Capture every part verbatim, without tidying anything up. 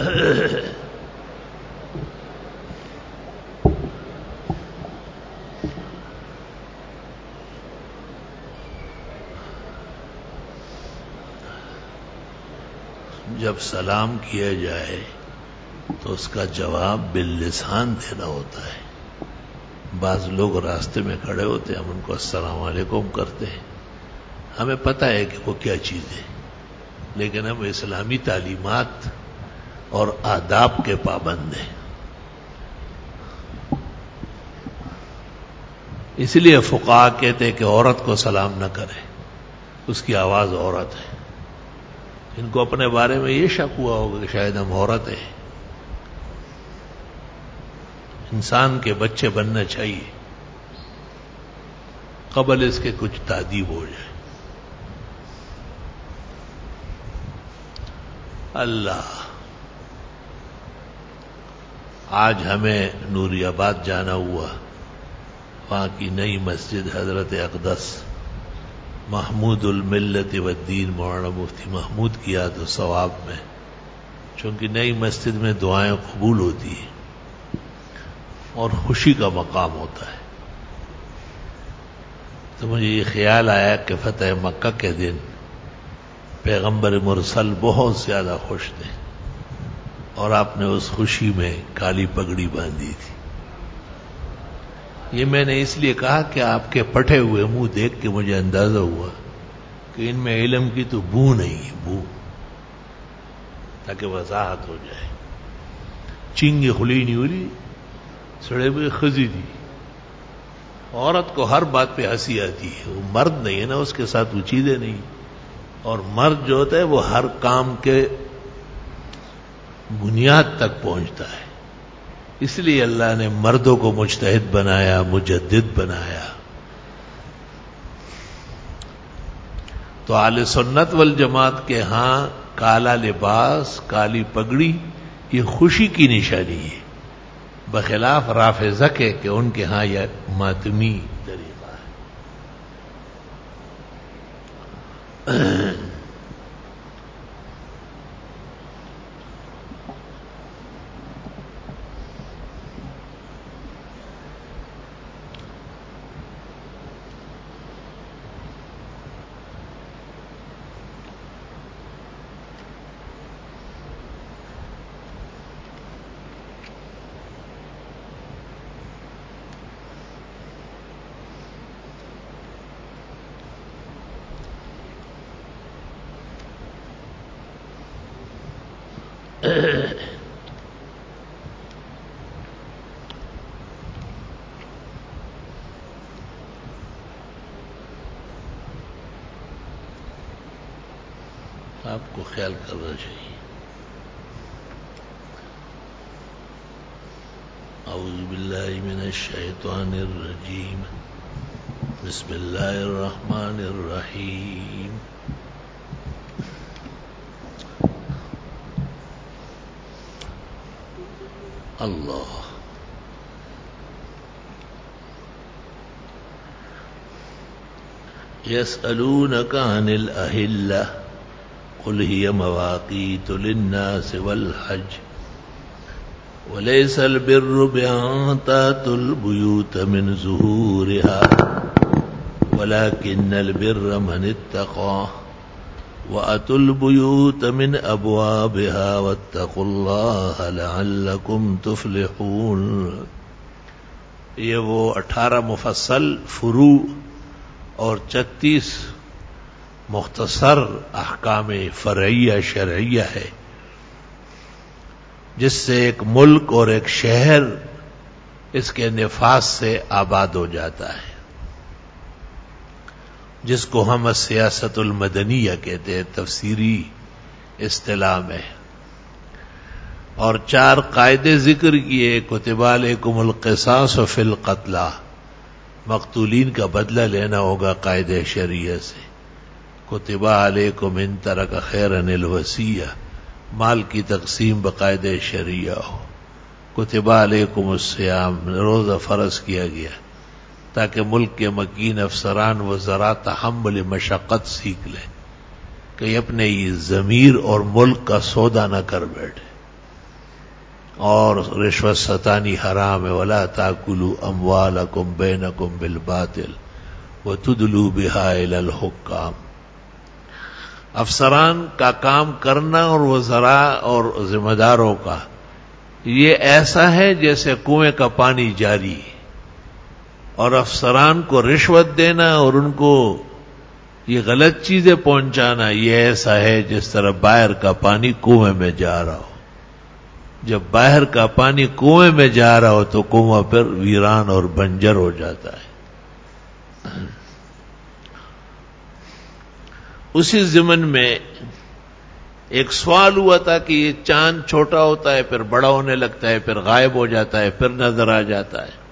جب سلام کیا جائے تو اس کا جواب باللسان دینا ہوتا ہے. بعض لوگ راستے میں کھڑے ہوتے ہیں، ہم ان کو السلام علیکم کرتے ہیں، ہمیں پتہ ہے کہ وہ کیا چیز ہے، لیکن ہم اسلامی تعلیمات اور آداب کے پابند ہیں. اس لیے فقہا کہتے ہیں کہ عورت کو سلام نہ کرے، اس کی آواز عورت ہے. ان کو اپنے بارے میں یہ شک ہوا ہوگا کہ شاید ہم عورت ہیں. انسان کے بچے بننا چاہیے قبل اس کے کچھ تادیب ہو جائے. اللہ، آج ہمیں نوری آباد جانا ہوا. وہاں کی نئی مسجد حضرت اقدس محمود الملت والدین مولانا مفتی محمود کیا تو ثواب میں، چونکہ نئی مسجد میں دعائیں قبول ہوتی ہیں اور خوشی کا مقام ہوتا ہے. تو مجھے یہ خیال آیا کہ فتح مکہ کے دن پیغمبر مرسل بہت زیادہ خوش تھے اور آپ نے اس خوشی میں کالی پگڑی باندھی تھی. یہ میں نے اس لیے کہا کہ آپ کے پٹے ہوئے منہ دیکھ کے مجھے اندازہ ہوا کہ ان میں علم کی تو بو نہیں ہے، بو، تاکہ وضاحت ہو جائے. چنگی خلی نہیں ہو رہی، سڑے ہوئے خزی تھی. عورت کو ہر بات پہ ہنسی آتی ہے، وہ مرد نہیں ہے نا، اس کے ساتھ وہ چیزیں نہیں. اور مرد جو ہوتا ہے وہ ہر کام کے بنیاد تک پہنچتا ہے. اس لیے اللہ نے مردوں کو مجتہد بنایا، مجدد بنایا. تو اہل سنت والجماعت کے ہاں کالا لباس، کالی پگڑی یہ خوشی کی نشانی ہے، بخلاف رافضہ کے کہ ان کے ہاں یہ ماتمی طریقہ ہے. آپ کو خیال کرنا چاہیے. اعوذ باللہ من الشیطان الرجیم، بسم اللہ الرحمن الرحیم. اللہ یسألونک عن الأہلہ قل هي مواقیت للناس والحج وليس البر بأن تأتوا البيوت من ظهورها ولكن البر من اتقى وأتوا البيوت من أبوابها واتقوا الله لعلكم تفلحون. یہ وہ اٹھارہ مفصل فروع اور چھتیس مختصر احکام فرعیہ شرعیہ ہے، جس سے ایک ملک اور ایک شہر اس کے نفاذ سے آباد ہو جاتا ہے، جس کو ہم سیاست المدنیہ کہتے ہیں تفسیری اصطلاح میں. اور چار قاعدے ذکر کیے. کتب علیکم القصاص فی القتلى، مقتولین کا بدلہ لینا ہوگا قاعدے شریعہ سے. کتب علیکم ان ترک خیرا الوصیہ، مال کی تقسیم باقاعدہ شریعہ ہو. کتب علیکم الصیام، روزہ فرض کیا گیا تاکہ ملک کے مکین افسران وزراء تحمل مشقت سیکھ لیں کہ اپنے یہ ضمیر اور ملک کا سودا نہ کر بیٹھے. اور رشوت ستانی حرام ہے. ولا تاکلوا اموالکم بینکم بالباطل وتدلوا بها الی الحکام. افسران کا کام کرنا اور وزراء اور ذمہ داروں کا یہ ایسا ہے جیسے کنویں کا پانی جاری، اور افسران کو رشوت دینا اور ان کو یہ غلط چیزیں پہنچانا یہ ایسا ہے جس طرح باہر کا پانی کنویں میں جا رہا ہو. جب باہر کا پانی کنویں میں جا رہا ہو تو کنواں پھر ویران اور بنجر ہو جاتا ہے. اسی ضمن میں ایک سوال ہوا تھا کہ یہ چاند چھوٹا ہوتا ہے پھر بڑا ہونے لگتا ہے پھر غائب ہو جاتا ہے پھر نظر آ جاتا ہے.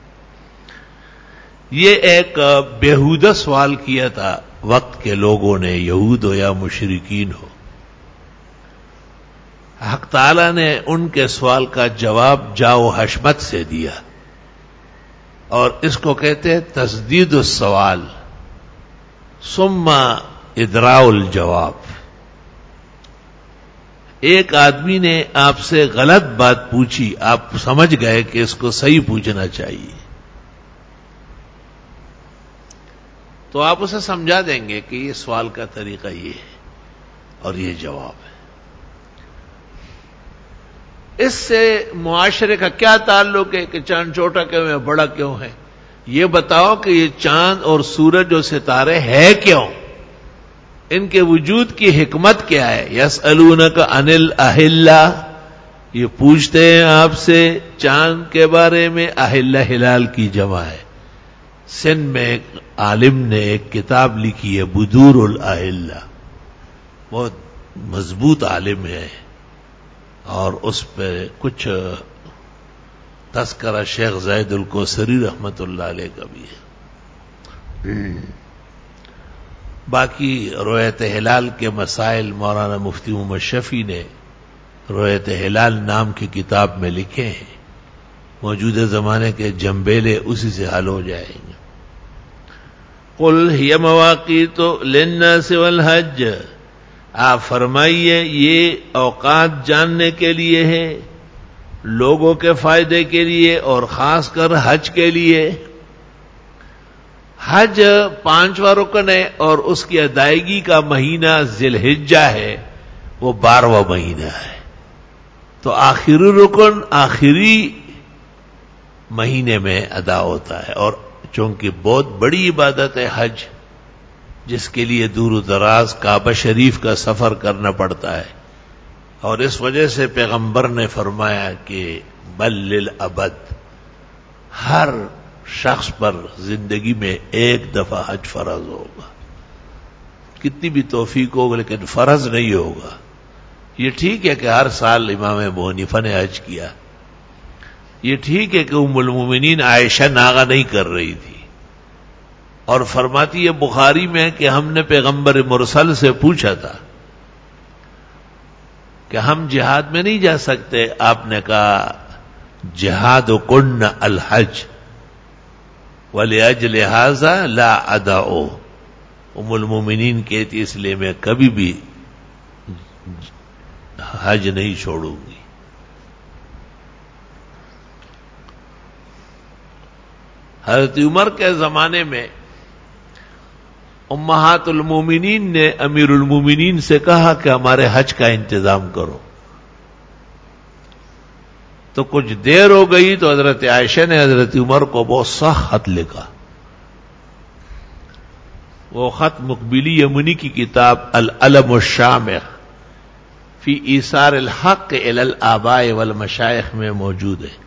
یہ ایک بیہودہ سوال کیا تھا وقت کے لوگوں نے، یہود ہو یا مشرکین ہو. حق تعالی نے ان کے سوال کا جواب جاؤ حشمت سے دیا، اور اس کو کہتے ہیں تسدید السوال ثم ادراء الجواب. ایک آدمی نے آپ سے غلط بات پوچھی، آپ سمجھ گئے کہ اس کو صحیح پوچھنا چاہیے، تو آپ اسے سمجھا دیں گے کہ یہ سوال کا طریقہ یہ ہے اور یہ جواب ہے. اس سے معاشرے کا کیا تعلق ہے کہ چاند چھوٹا کیوں ہے بڑا کیوں ہے؟ یہ بتاؤ کہ یہ چاند اور سورج اور ستارے ہے کیوں، ان کے وجود کی حکمت کیا ہے. یسألونک عن الاہلہ، یہ پوچھتے ہیں آپ سے چاند کے بارے میں. اہلہ ہلال کی جمع ہے. سندھ میں ایک عالم نے ایک کتاب لکھی ہے بدور الاہلہ، بہت مضبوط عالم ہے، اور اس پہ کچھ تذکرہ شیخ زید الکوثری رحمت اللہ علیہ کا بھی ہے. باقی رؤیت ہلال کے مسائل مولانا مفتی محمد شفیع نے رؤیت ہلال نام کی کتاب میں لکھے ہیں. موجودہ زمانے کے جنبیلے اسی سے حل ہو جائیں گے. قل ہی مواقیت للناس والحج، آپ فرمائیے یہ اوقات جاننے کے لیے ہے، لوگوں کے فائدے کے لیے اور خاص کر حج کے لیے. حج پانچواں رکن ہے اور اس کی ادائیگی کا مہینہ ذی الحجہ ہے، وہ بارہواں مہینہ ہے. تو آخری رکن آخری مہینے میں ادا ہوتا ہے. اور چونکہ بہت بڑی عبادت ہے حج، جس کے لیے دور و دراز کعبہ شریف کا سفر کرنا پڑتا ہے، اور اس وجہ سے پیغمبر نے فرمایا کہ بل للابد، ہر شخص پر زندگی میں ایک دفعہ حج فرض ہوگا. کتنی بھی توفیق ہوگا لیکن فرض نہیں ہوگا. یہ ٹھیک ہے کہ ہر سال امام ابو حنیفہ نے حج کیا، یہ ٹھیک ہے کہ ام المومنین عائشہ ناغہ نہیں کر رہی تھی، اور فرماتی ہے بخاری میں کہ ہم نے پیغمبر مرسل سے پوچھا تھا کہ ہم جہاد میں نہیں جا سکتے. آپ نے کہا جہاد کن الحج وَلِأَجْلِ هَذَا لَا أَدَعُ. ام المومنین کہتی اس لیے میں کبھی بھی حج نہیں چھوڑوں گی. حضرت عمر کے زمانے میں امہات المومنین نے امیر المومنین سے کہا کہ ہمارے حج کا انتظام کرو. تو کچھ دیر ہو گئی تو حضرت عائشہ نے حضرت عمر کو بہت سخت خط لکھا. وہ خط مقبلی یمنی کی کتاب العلم الشامخ فی ایثار الحق الی الآباء والمشائخ میں موجود ہے.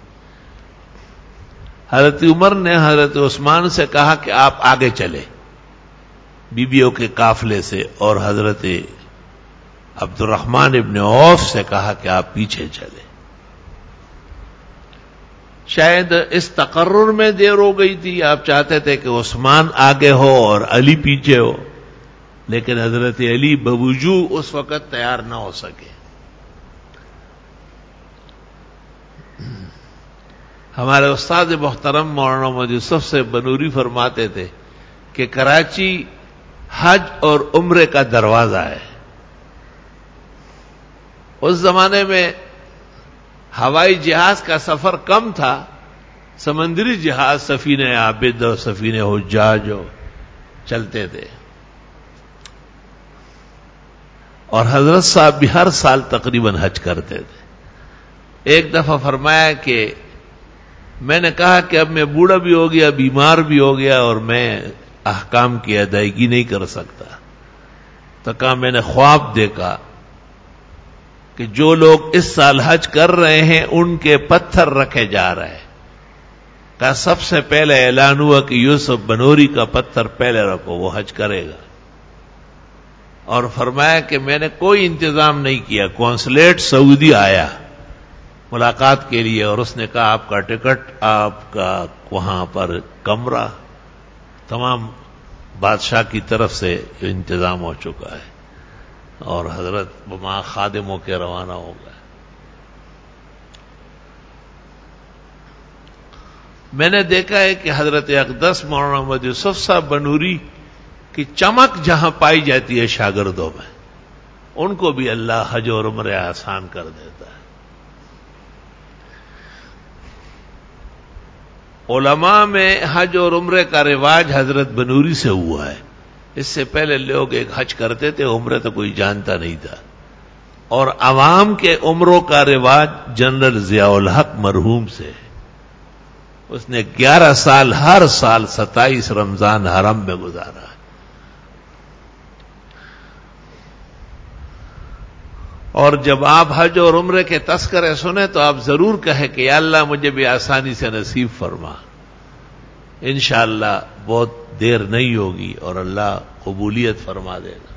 حضرت عمر نے حضرت عثمان سے کہا کہ آپ آگے چلے بیبیوں کے قافلے سے، اور حضرت عبد الرحمن ابن عوف سے کہا کہ آپ پیچھے چلے. شاید اس تقرر میں دیر ہو گئی تھی، آپ چاہتے تھے کہ عثمان آگے ہو اور علی پیچھے ہو، لیکن حضرت علی بوجوہ اس وقت تیار نہ ہو سکے. ہمارے استاد محترم مولانا محمد یوسف سے بنوری فرماتے تھے کہ کراچی حج اور عمرے کا دروازہ ہے. اس زمانے میں ہوائی جہاز کا سفر کم تھا، سمندری جہاز سفینہ عابد اور سفینہ حجاج چلتے تھے. اور حضرت صاحب بھی ہر سال تقریباً حج کرتے تھے. ایک دفعہ فرمایا کہ میں نے کہا کہ اب میں بوڑھا بھی ہو گیا، بیمار بھی ہو گیا، اور میں احکام کی ادائیگی نہیں کر سکتا. تو کہا میں نے خواب دیکھا کہ جو لوگ اس سال حج کر رہے ہیں ان کے پتھر رکھے جا رہے ہیں. کہا سب سے پہلے اعلان ہوا کہ یوسف بنوری کا پتھر پہلے رکھو، وہ حج کرے گا. اور فرمایا کہ میں نے کوئی انتظام نہیں کیا. کونسلیٹ سعودی آیا ملاقات کے لیے اور اس نے کہا آپ کا ٹکٹ، آپ کا وہاں پر کمرہ، تمام بادشاہ کی طرف سے انتظام ہو چکا ہے، اور حضرت وہاں خادموں کے روانہ ہو گئے. میں نے دیکھا ہے کہ حضرت اقدس مولانا محمد یوسف صاحب بنوری کی چمک جہاں پائی جاتی ہے شاگردوں میں، ان کو بھی اللہ حج اور عمرہ آسان کر دیتا ہے. علماء میں حج اور عمرے کا رواج حضرت بنوری سے ہوا ہے. اس سے پہلے لوگ ایک حج کرتے تھے، عمرے تو کوئی جانتا نہیں تھا. اور عوام کے عمروں کا رواج جنرل ضیاء الحق مرحوم سے ہے. اس نے گیارہ سال ہر سال ستائیس رمضان حرم میں گزارا. اور جب آپ حج اور عمرے کے تذکرے سنیں تو آپ ضرور کہیں کہ یا اللہ مجھے بھی آسانی سے نصیب فرما. انشاءاللہ بہت دیر نہیں ہوگی اور اللہ قبولیت فرما دے گا.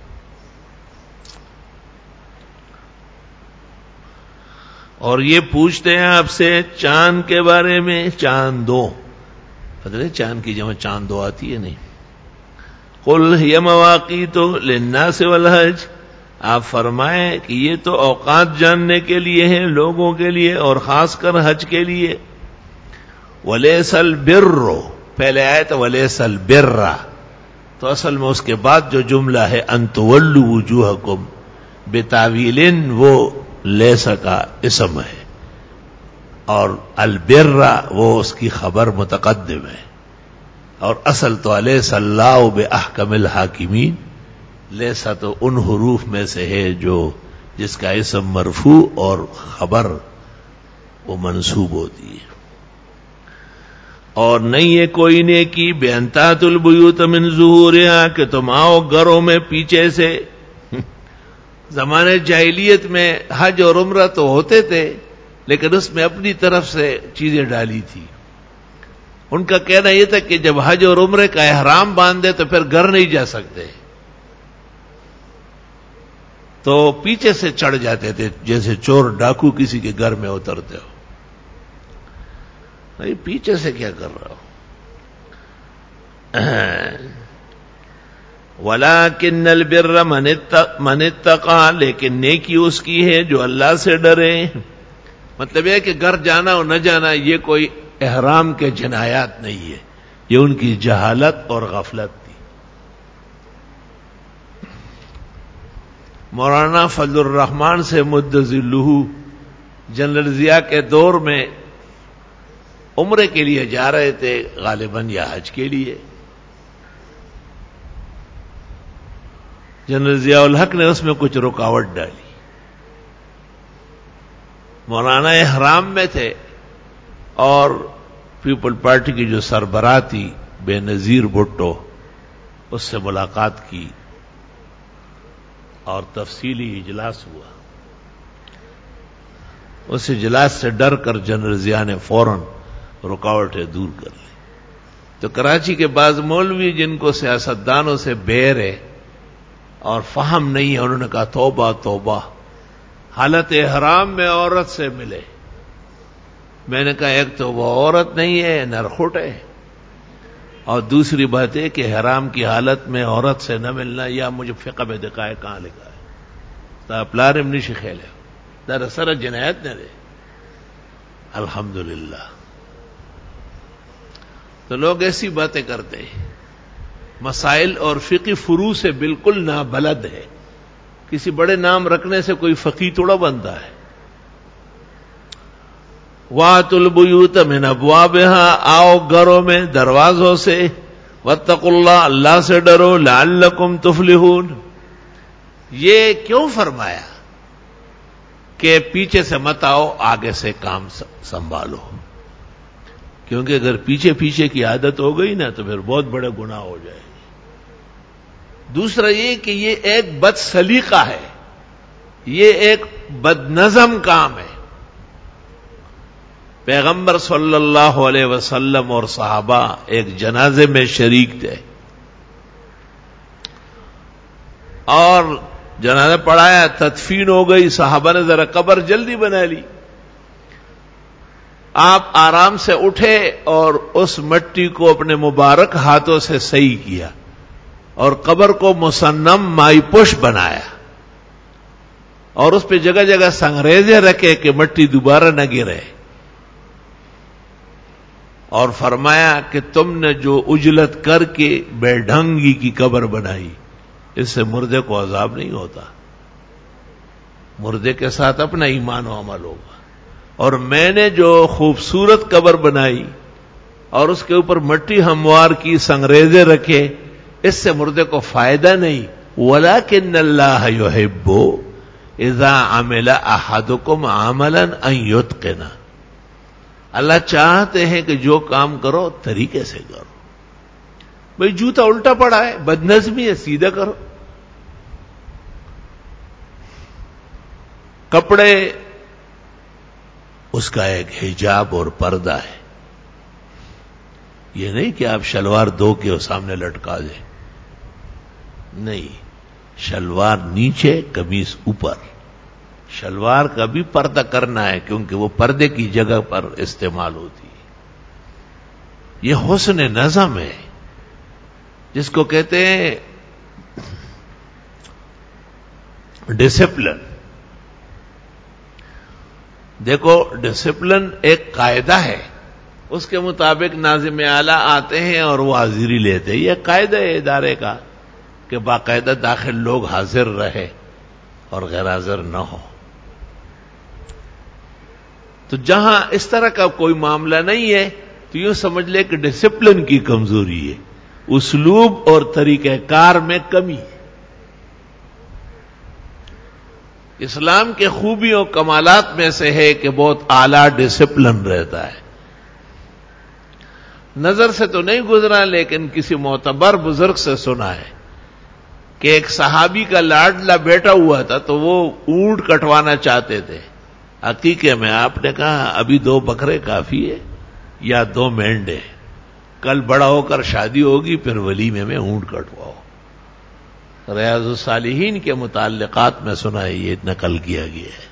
اور یہ پوچھتے ہیں آپ سے چاند کے بارے میں. چاند دو پتہ نہیں چاند کی جمع چاند دو آتی ہے نہیں. قل ہی مواقیت للناس والحج، آپ فرمائیں کہ یہ تو اوقات جاننے کے لیے ہیں لوگوں کے لیے اور خاص کر حج کے لیے. ولیس البر، پہلے آئے تو ولیس البر، تو اصل میں اس کے بعد جو جملہ ہے ان تولوا وجوہکم بتاویل، وہ لیس کا اسم ہے، اور البر وہ اس کی خبر متقدم ہے. اور اصل تو الیس اللہ باحکم الحاکمین، لیسا تو ان حروف میں سے ہے جو جس کا اسم مرفوع اور خبر وہ منصوب ہوتی ہے. اور نہیں ہے کوئی نیکی بے انتات البیوت من ظہورہا، کہ تم آؤ گھروں میں پیچھے سے. زمانے جاہلیت میں حج اور عمرہ تو ہوتے تھے لیکن اس میں اپنی طرف سے چیزیں ڈالی تھی. ان کا کہنا یہ تھا کہ جب حج اور عمرے کا احرام باندھے تو پھر گھر نہیں جا سکتے، تو پیچھے سے چڑھ جاتے تھے جیسے چور ڈاکو کسی کے گھر میں اترتے ہو. نہیں پیچھے سے کیا کر رہا ہو. وَلَٰكِنَّ الْبِرَّ مَنِ اتَّقَىٰ، لیکن نیکی اس کی ہے جو اللہ سے ڈرے. مطلب یہ کہ گھر جانا اور نہ جانا یہ کوئی احرام کے جنایات نہیں ہے، یہ ان کی جہالت اور غفلت تھی. مولانا فضل الرحمان سے مد ظلہ جنرل ضیاء کے دور میں عمرے کے لیے جا رہے تھے غالباً یا حج کے لیے. جنرل ضیاء الحق نے اس میں کچھ رکاوٹ ڈالی. مولانا احرام میں تھے اور پیپل پارٹی کی جو سربراہ تھی بے نظیر بھٹو، اس سے ملاقات کی اور تفصیلی اجلاس ہوا. اس اجلاس سے ڈر کر جنرل ضیاء نے فوراً رکاوٹیں دور کر لی. تو کراچی کے بعض مولوی جن کو سیاستدانوں سے بیر ہے اور فہم نہیں ہے، انہوں نے کہا توبہ توبہ، حالت احرام میں عورت سے ملے. میں نے کہا ایک تو وہ عورت نہیں ہے نرخٹ ہے، اور دوسری بات ہے کہ احرام کی حالت میں عورت سے نہ ملنا یا مجھے فقہ میں دکھائے کہاں لکھا ہے. تا پلارم نشی خیل ہے دراصل جنایت نہ دے. الحمدللہ. تو لوگ ایسی باتیں کرتے ہیں، مسائل اور فقی فروع سے بالکل نابلد ہے. کسی بڑے نام رکھنے سے کوئی فقی تھوڑا بنتا ہے. وَأْتُوا الْبُيُوتَ مِنْ أَبْوَابِهَا، آؤ گھروں میں دروازوں سے، وَاتَّقُوا اللَّهَ، اللہ سے ڈرو، لَعَلَّكُمْ تُفْلِحُونَ۔ یہ کیوں فرمایا کہ پیچھے سے مت آؤ، آگے سے کام سنبھالو؟ کیونکہ اگر پیچھے پیچھے کی عادت ہو گئی نا تو پھر بہت بڑے گناہ ہو جائے گی۔ دوسرا یہ کہ یہ ایک بد سلیقہ ہے، یہ ایک بد نظم کام ہے۔ پیغمبر صلی اللہ علیہ وسلم اور صحابہ ایک جنازے میں شریک تھے اور جنازہ پڑھایا، تدفین ہو گئی، صحابہ نے ذرا قبر جلدی بنا لی۔ آپ آرام سے اٹھے اور اس مٹی کو اپنے مبارک ہاتھوں سے صحیح کیا اور قبر کو مصنم مائی پوش بنایا اور اس پہ جگہ جگہ سنگریزے رکھے کہ مٹی دوبارہ نہ گرے، اور فرمایا کہ تم نے جو اجلت کر کے بے ڈھنگی کی قبر بنائی، اس سے مردے کو عذاب نہیں ہوتا، مردے کے ساتھ اپنا ایمان و عمل ہوگا۔ اور میں نے جو خوبصورت قبر بنائی اور اس کے اوپر مٹی ہموار کی، سنگریزے رکھے، اس سے مردے کو فائدہ نہیں۔ وَلَكِنَّ اللَّهَ يُحِبُّ إِذَا عَمِلَ أَحَدُكُمْ عَمَلًا أَن يُتْقِنَ، اللہ چاہتے ہیں کہ جو کام کرو طریقے سے کرو۔ بھئی جوتا الٹا پڑا ہے، بد نظمی ہے، سیدھا کرو۔ کپڑے اس کا ایک حجاب اور پردہ ہے، یہ نہیں کہ آپ شلوار دو کے اور سامنے لٹکا دیں، نہیں، شلوار نیچے قمیص اوپر، شلوار کا بھی پردہ کرنا ہے کیونکہ وہ پردے کی جگہ پر استعمال ہوتی ہے۔ یہ حسن نظم ہے جس کو کہتے ہیں ڈسپلن۔ دیکھو ڈسپلن ایک قاعدہ ہے، اس کے مطابق ناظم اعلیٰ آتے ہیں اور وہ حاضری لیتے ہیں، یہ قاعدہ ہے ادارے کا کہ باقاعدہ داخل لوگ حاضر رہے اور غیر حاضر نہ ہو۔ تو جہاں اس طرح کا کوئی معاملہ نہیں ہے تو یوں سمجھ لے کہ ڈسپلن کی کمزوری ہے، اسلوب اور طریقہ کار میں کمی ہے۔ اسلام کے خوبیوں کمالات میں سے ہے کہ بہت اعلیٰ ڈسپلن رہتا ہے۔ نظر سے تو نہیں گزرا لیکن کسی معتبر بزرگ سے سنا ہے کہ ایک صحابی کا لاڈلا بیٹا ہوا تھا تو وہ اونٹ کٹوانا چاہتے تھے عقیقے میں۔ آپ نے کہا ابھی دو بکرے کافی ہے یا دو مینڈے، کل بڑا ہو کر شادی ہوگی پھر ولیمے میں اونٹ کٹواؤ۔ ریاض الصالحین کے متعلقات میں سنا ہے یہ نقل کیا گیا ہے۔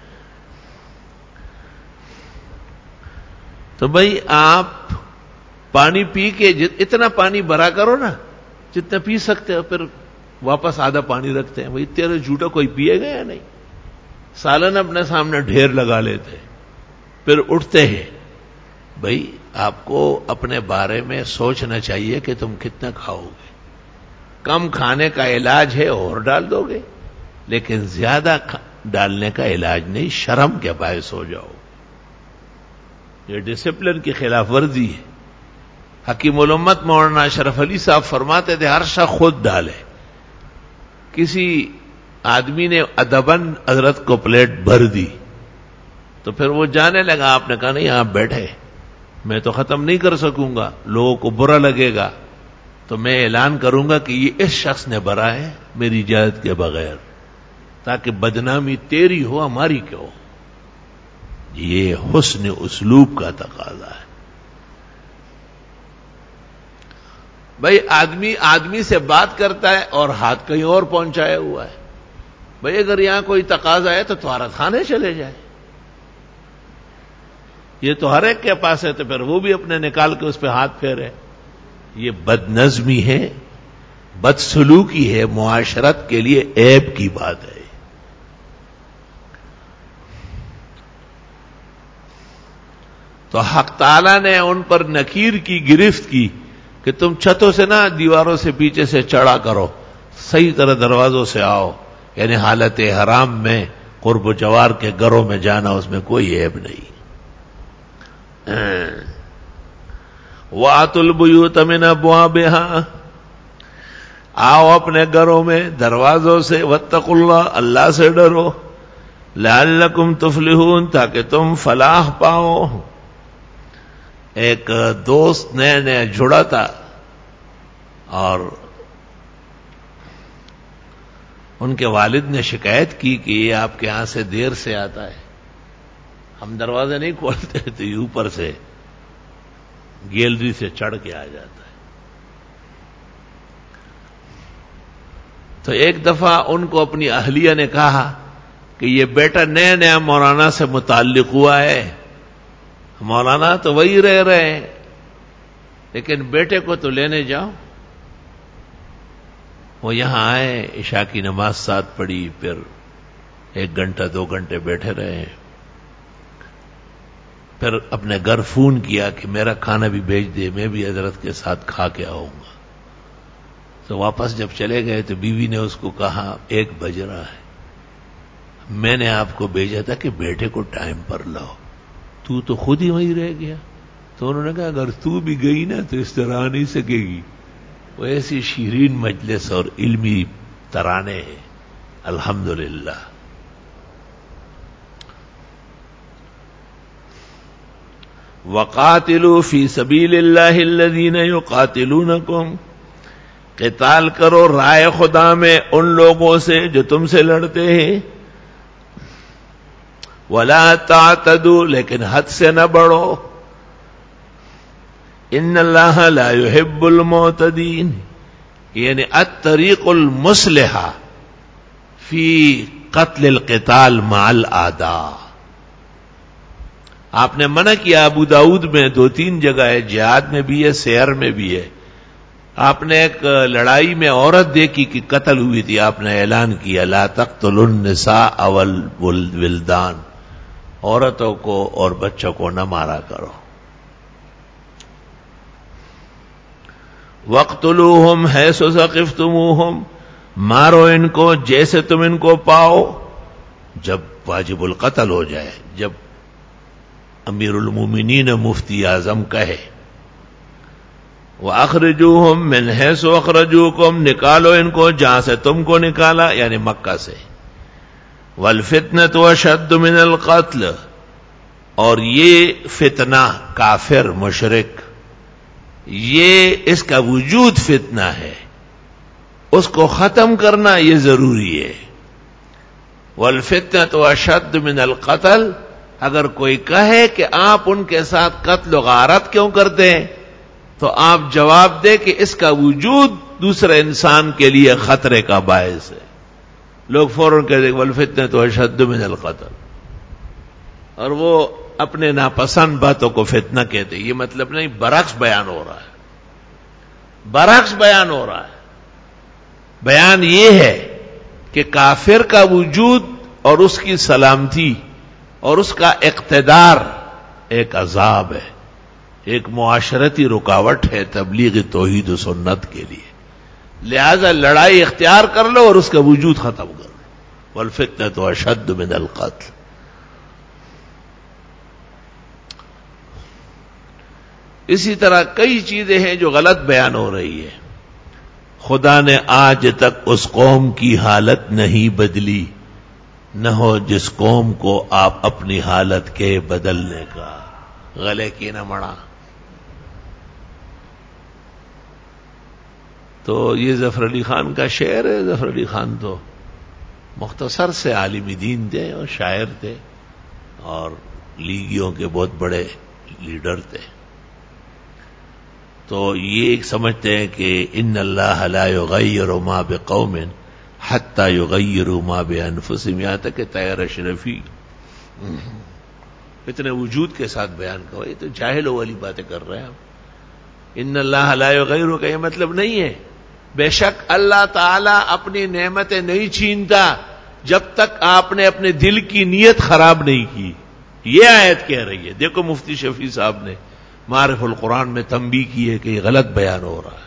تو بھئی آپ پانی پی کے اتنا پانی بھرا کرو نا جتنا پی سکتے ہو، پھر واپس آدھا پانی رکھتے ہیں۔ بھئی تیرے جھوٹا کوئی پیے گا یا نہیں؟ سالن اپنے سامنے ڈھیر لگا لیتے پھر اٹھتے ہیں۔ بھئی آپ کو اپنے بارے میں سوچنا چاہیے کہ تم کتنا کھاؤ گے۔ کم کھانے کا علاج ہے اور ڈال دو گے، لیکن زیادہ ڈالنے کا علاج نہیں، شرم کے باعث ہو جاؤ۔ یہ ڈسپلن کی خلاف ورزی ہے۔ حکیم الامت مولانا اشرف علی صاحب فرماتے تھے ہر شخص خود ڈالے۔ کسی آدمی نے ادباً حضرت کو پلیٹ بھر دی تو پھر وہ جانے لگا، آپ نے کہا نہیں آپ بیٹھے، میں تو ختم نہیں کر سکوں گا، لوگوں کو برا لگے گا، تو میں اعلان کروں گا کہ یہ اس شخص نے بھرا ہے میری اجازت کے بغیر، تاکہ بدنامی تیری ہو ہماری کیوں۔ یہ حسن اسلوب کا تقاضا ہے۔ بھئی آدمی آدمی سے بات کرتا ہے اور ہاتھ کہیں اور پہنچایا ہوا ہے۔ بھئی اگر یہاں کوئی تقاضا ہے تو طہارت خانے چلے جائے، یہ تو ہر ایک کے پاس ہے، تو پھر وہ بھی اپنے نکال کے اس پہ ہاتھ پھیرے۔ یہ بد نظمی ہے، بد سلوکی ہے، معاشرت کے لیے عیب کی بات ہے۔ تو حق تعالی نے ان پر نکیر کی گرفت کی کہ تم چھتوں سے نہ دیواروں سے پیچھے سے چڑھا کرو، صحیح طرح دروازوں سے آؤ، یعنی حالت حرام میں قرب و جوار کے گھروں میں جانا اس میں کوئی عیب نہیں۔ وَآتُوا الْبُيُوتَ مِنْ أَبْوَابِهَا، آؤ اپنے گھروں میں دروازوں سے، واتقوا اللہ، اللہ سے ڈرو، لعلکم تفلحون، تاکہ تم فلاح پاؤ۔ ایک دوست نیا نیا جڑا تھا اور ان کے والد نے شکایت کی کہ یہ آپ کے یہاں سے دیر سے آتا ہے، ہم دروازے نہیں کھولتے تو یہ اوپر سے گیلری سے چڑھ کے آ جاتا ہے۔ تو ایک دفعہ ان کو اپنی اہلیہ نے کہا کہ یہ بیٹا نیا نیا مولانا سے متعلق ہوا ہے، مولانا تو وہی رہ رہے ہیں لیکن بیٹے کو تو لینے جاؤ۔ وہ یہاں آئے، عشاء کی نماز ساتھ پڑھی، پھر ایک گھنٹہ دو گھنٹے بیٹھے رہے، پھر اپنے گھر فون کیا کہ میرا کھانا بھی بھیج دے، میں بھی حضرت کے ساتھ کھا کے آؤں گا۔ تو واپس جب چلے گئے تو بیوی نے اس کو کہا ایک بج رہا ہے، میں نے آپ کو بھیجا تھا کہ بیٹے کو ٹائم پر لاؤ، تو تو خود ہی وہیں رہ گیا۔ تو انہوں نے کہا اگر تو بھی گئی نا تو اس طرح نہیں سکے گی۔ وہ ایسی شیرین مجلس اور علمی ترانے ہیں، الحمدللہ۔ وَقَاتِلُوا فِي سَبِيلِ اللَّهِ الَّذِينَ يُقَاتِلُونَكُمْ، قتال کرو رائے خدا میں ان لوگوں سے جو تم سے لڑتے ہیں، وَلَا تَعْتَدُوا، لیکن حد سے نہ بڑھو، ان اللہ لا يحب المعتدین، یعنی الطریق المصلح فی قتل القتال مع الاعداء۔ آپ نے منع کیا ابو داؤد میں دو تین جگہ ہے، جہاد میں بھی ہے، سیر میں بھی ہے۔ آپ نے ایک لڑائی میں عورت دیکھی کہ قتل ہوئی تھی، آپ نے اعلان کیا لا تقتلوا النساء والولدان، عورتوں کو اور بچوں کو نہ مارا کرو۔ وَاقْتُلُوهُمْ حَيْثُ ثَقِفْتُمُوهُمْ، مارو ان کو جیسے تم ان کو پاؤ، جب واجب القتل ہو جائے، جب امیر المومنین مفتی اعظم کہے وَأَخْرِجُوهُمْ مِنْ حَيْثُ أَخْرَجُوكُمْ، نکالو ان کو جہاں سے تم کو نکالا، یعنی مکہ سے۔ وَالْفِتْنَةُ أَشَدُّ مِنَ الْقَتْلِ، اور یہ فتنہ کافر مشرک، یہ اس کا وجود فتنہ ہے، اس کو ختم کرنا یہ ضروری ہے۔ وَالْفِتْنَةُ أَشَدُّ مِنَ الْقَتْلِ، اگر کوئی کہے کہ آپ ان کے ساتھ قتل و غارت کیوں کرتے ہیں تو آپ جواب دیں کہ اس کا وجود دوسرے انسان کے لیے خطرے کا باعث ہے۔ لوگ فوراً کہتے ہیں وَالْفِتْنَةُ أَشَدُّ مِنَ الْقَتْلِ، اور وہ اپنے ناپسند باتوں کو فتنہ کہتے ہیں۔ یہ مطلب نہیں، برعکس بیان ہو رہا ہے، برعکس بیان ہو رہا ہے۔ بیان یہ ہے کہ کافر کا وجود اور اس کی سلامتی اور اس کا اقتدار ایک عذاب ہے، ایک معاشرتی رکاوٹ ہے تبلیغ توحید و سنت کے لیے، لہذا لڑائی اختیار کر لو اور اس کا وجود ختم کر لو۔ وَالْفِتْنَةُ أَشَدُّ مِنَ الْقَتْلِ۔ اسی طرح کئی چیزیں ہیں جو غلط بیان ہو رہی ہے۔ خدا نے آج تک اس قوم کی حالت نہیں بدلی، نہ ہو جس قوم کو آپ اپنی حالت کے بدلنے کا غلے کی نہ مڑا۔ تو یہ ظفر علی خان کا شعر ہے۔ ظفر علی خان تو مختصر سے عالم دین تھے اور شاعر تھے اور لیگیوں کے بہت بڑے لیڈر تھے۔ تو یہ ایک سمجھتے ہیں کہ ان اللہ لا یغیر ما بقوم حتی یغیروا ما بانفسہم، یہاں تک کہ طاہر اشرفی اتنے وجود کے ساتھ بیان کرو، یہ تو جاہلوں والی باتیں کر رہے ہیں ہم۔ ان اللہ لا یغیر کا یہ مطلب نہیں ہے، بے شک اللہ تعالی اپنی نعمتیں نہیں چھینتا جب تک آپ نے اپنے دل کی نیت خراب نہیں کی، یہ آیت کہہ رہی ہے۔ دیکھو مفتی شفیع صاحب نے معارف القرآن میں تنبیہ کی ہے کہ یہ غلط بیان ہو رہا ہے۔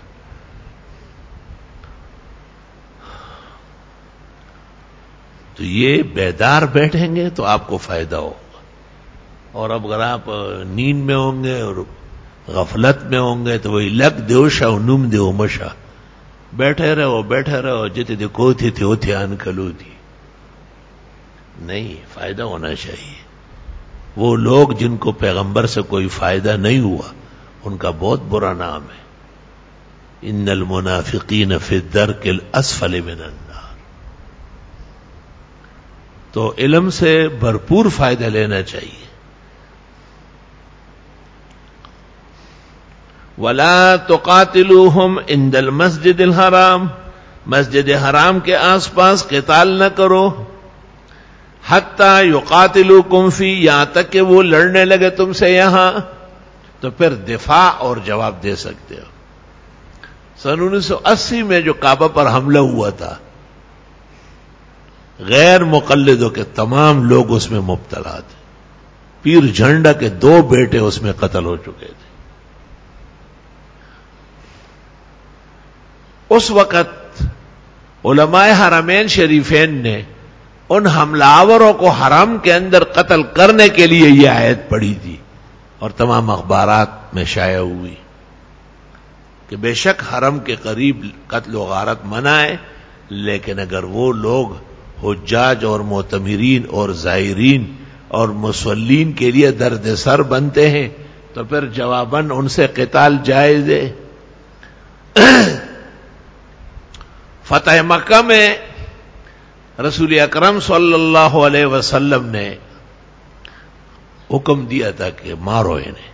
تو یہ بیدار بیٹھیں گے تو آپ کو فائدہ ہوگا۔ اور اب اگر آپ نیند میں ہوں گے اور غفلت میں ہوں گے تو وہی لگ دیوشا نم دیو مشا، بیٹھے رہو بیٹھے رہو جتے دے کو تھی تھی اوتھے آن کلو تھی. نہیں، فائدہ ہونا چاہیے. وہ لوگ جن کو پیغمبر سے کوئی فائدہ نہیں ہوا ان کا بہت برا نام ہے. ان المنافقین فی الدرک الاسفل من النار. تو علم سے بھرپور فائدہ لینا چاہیے. وَلَا تُقَاتِلُوهُمْ عِنْدَ الْمَسْجِدِ الْحَرَامِ، مسجد حرام کے آس پاس قتال نہ کرو. حَتَّى يُقَاتِلُوكُمْ فِي، یہاں تک کہ وہ لڑنے لگے تم سے یہاں، تو پھر دفاع اور جواب دے سکتے ہو. سن انیس سو اسی میں جو کعبہ پر حملہ ہوا تھا، غیر مقلدوں کے تمام لوگ اس میں مبتلا تھے. پیر جھنڈا کے دو بیٹے اس میں قتل ہو چکے تھے. اس وقت علماء حرمین شریفین نے ان حملہ آوروں کو حرم کے اندر قتل کرنے کے لیے یہ آیت پڑھی تھی اور تمام اخبارات میں شائع ہوئی کہ بے شک حرم کے قریب قتل و غارت منع ہے، لیکن اگر وہ لوگ حجاج اور معتمرین اور زائرین اور مصلین کے لیے درد سر بنتے ہیں تو پھر جواباً ان سے قتال جائز ہے. فتح مکہ میں رسول اکرم صلی اللہ علیہ وسلم نے حکم دیا تھا کہ مارو انہیں،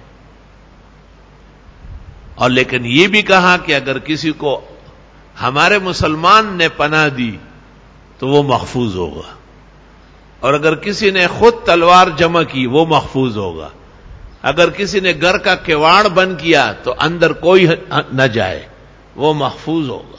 اور لیکن یہ بھی کہا کہ اگر کسی کو ہمارے مسلمان نے پناہ دی تو وہ محفوظ ہوگا، اور اگر کسی نے خود تلوار جمع کی وہ محفوظ ہوگا. اگر کسی نے گھر کا کواڑ بند کیا تو اندر کوئی نہ جائے، وہ محفوظ ہوگا.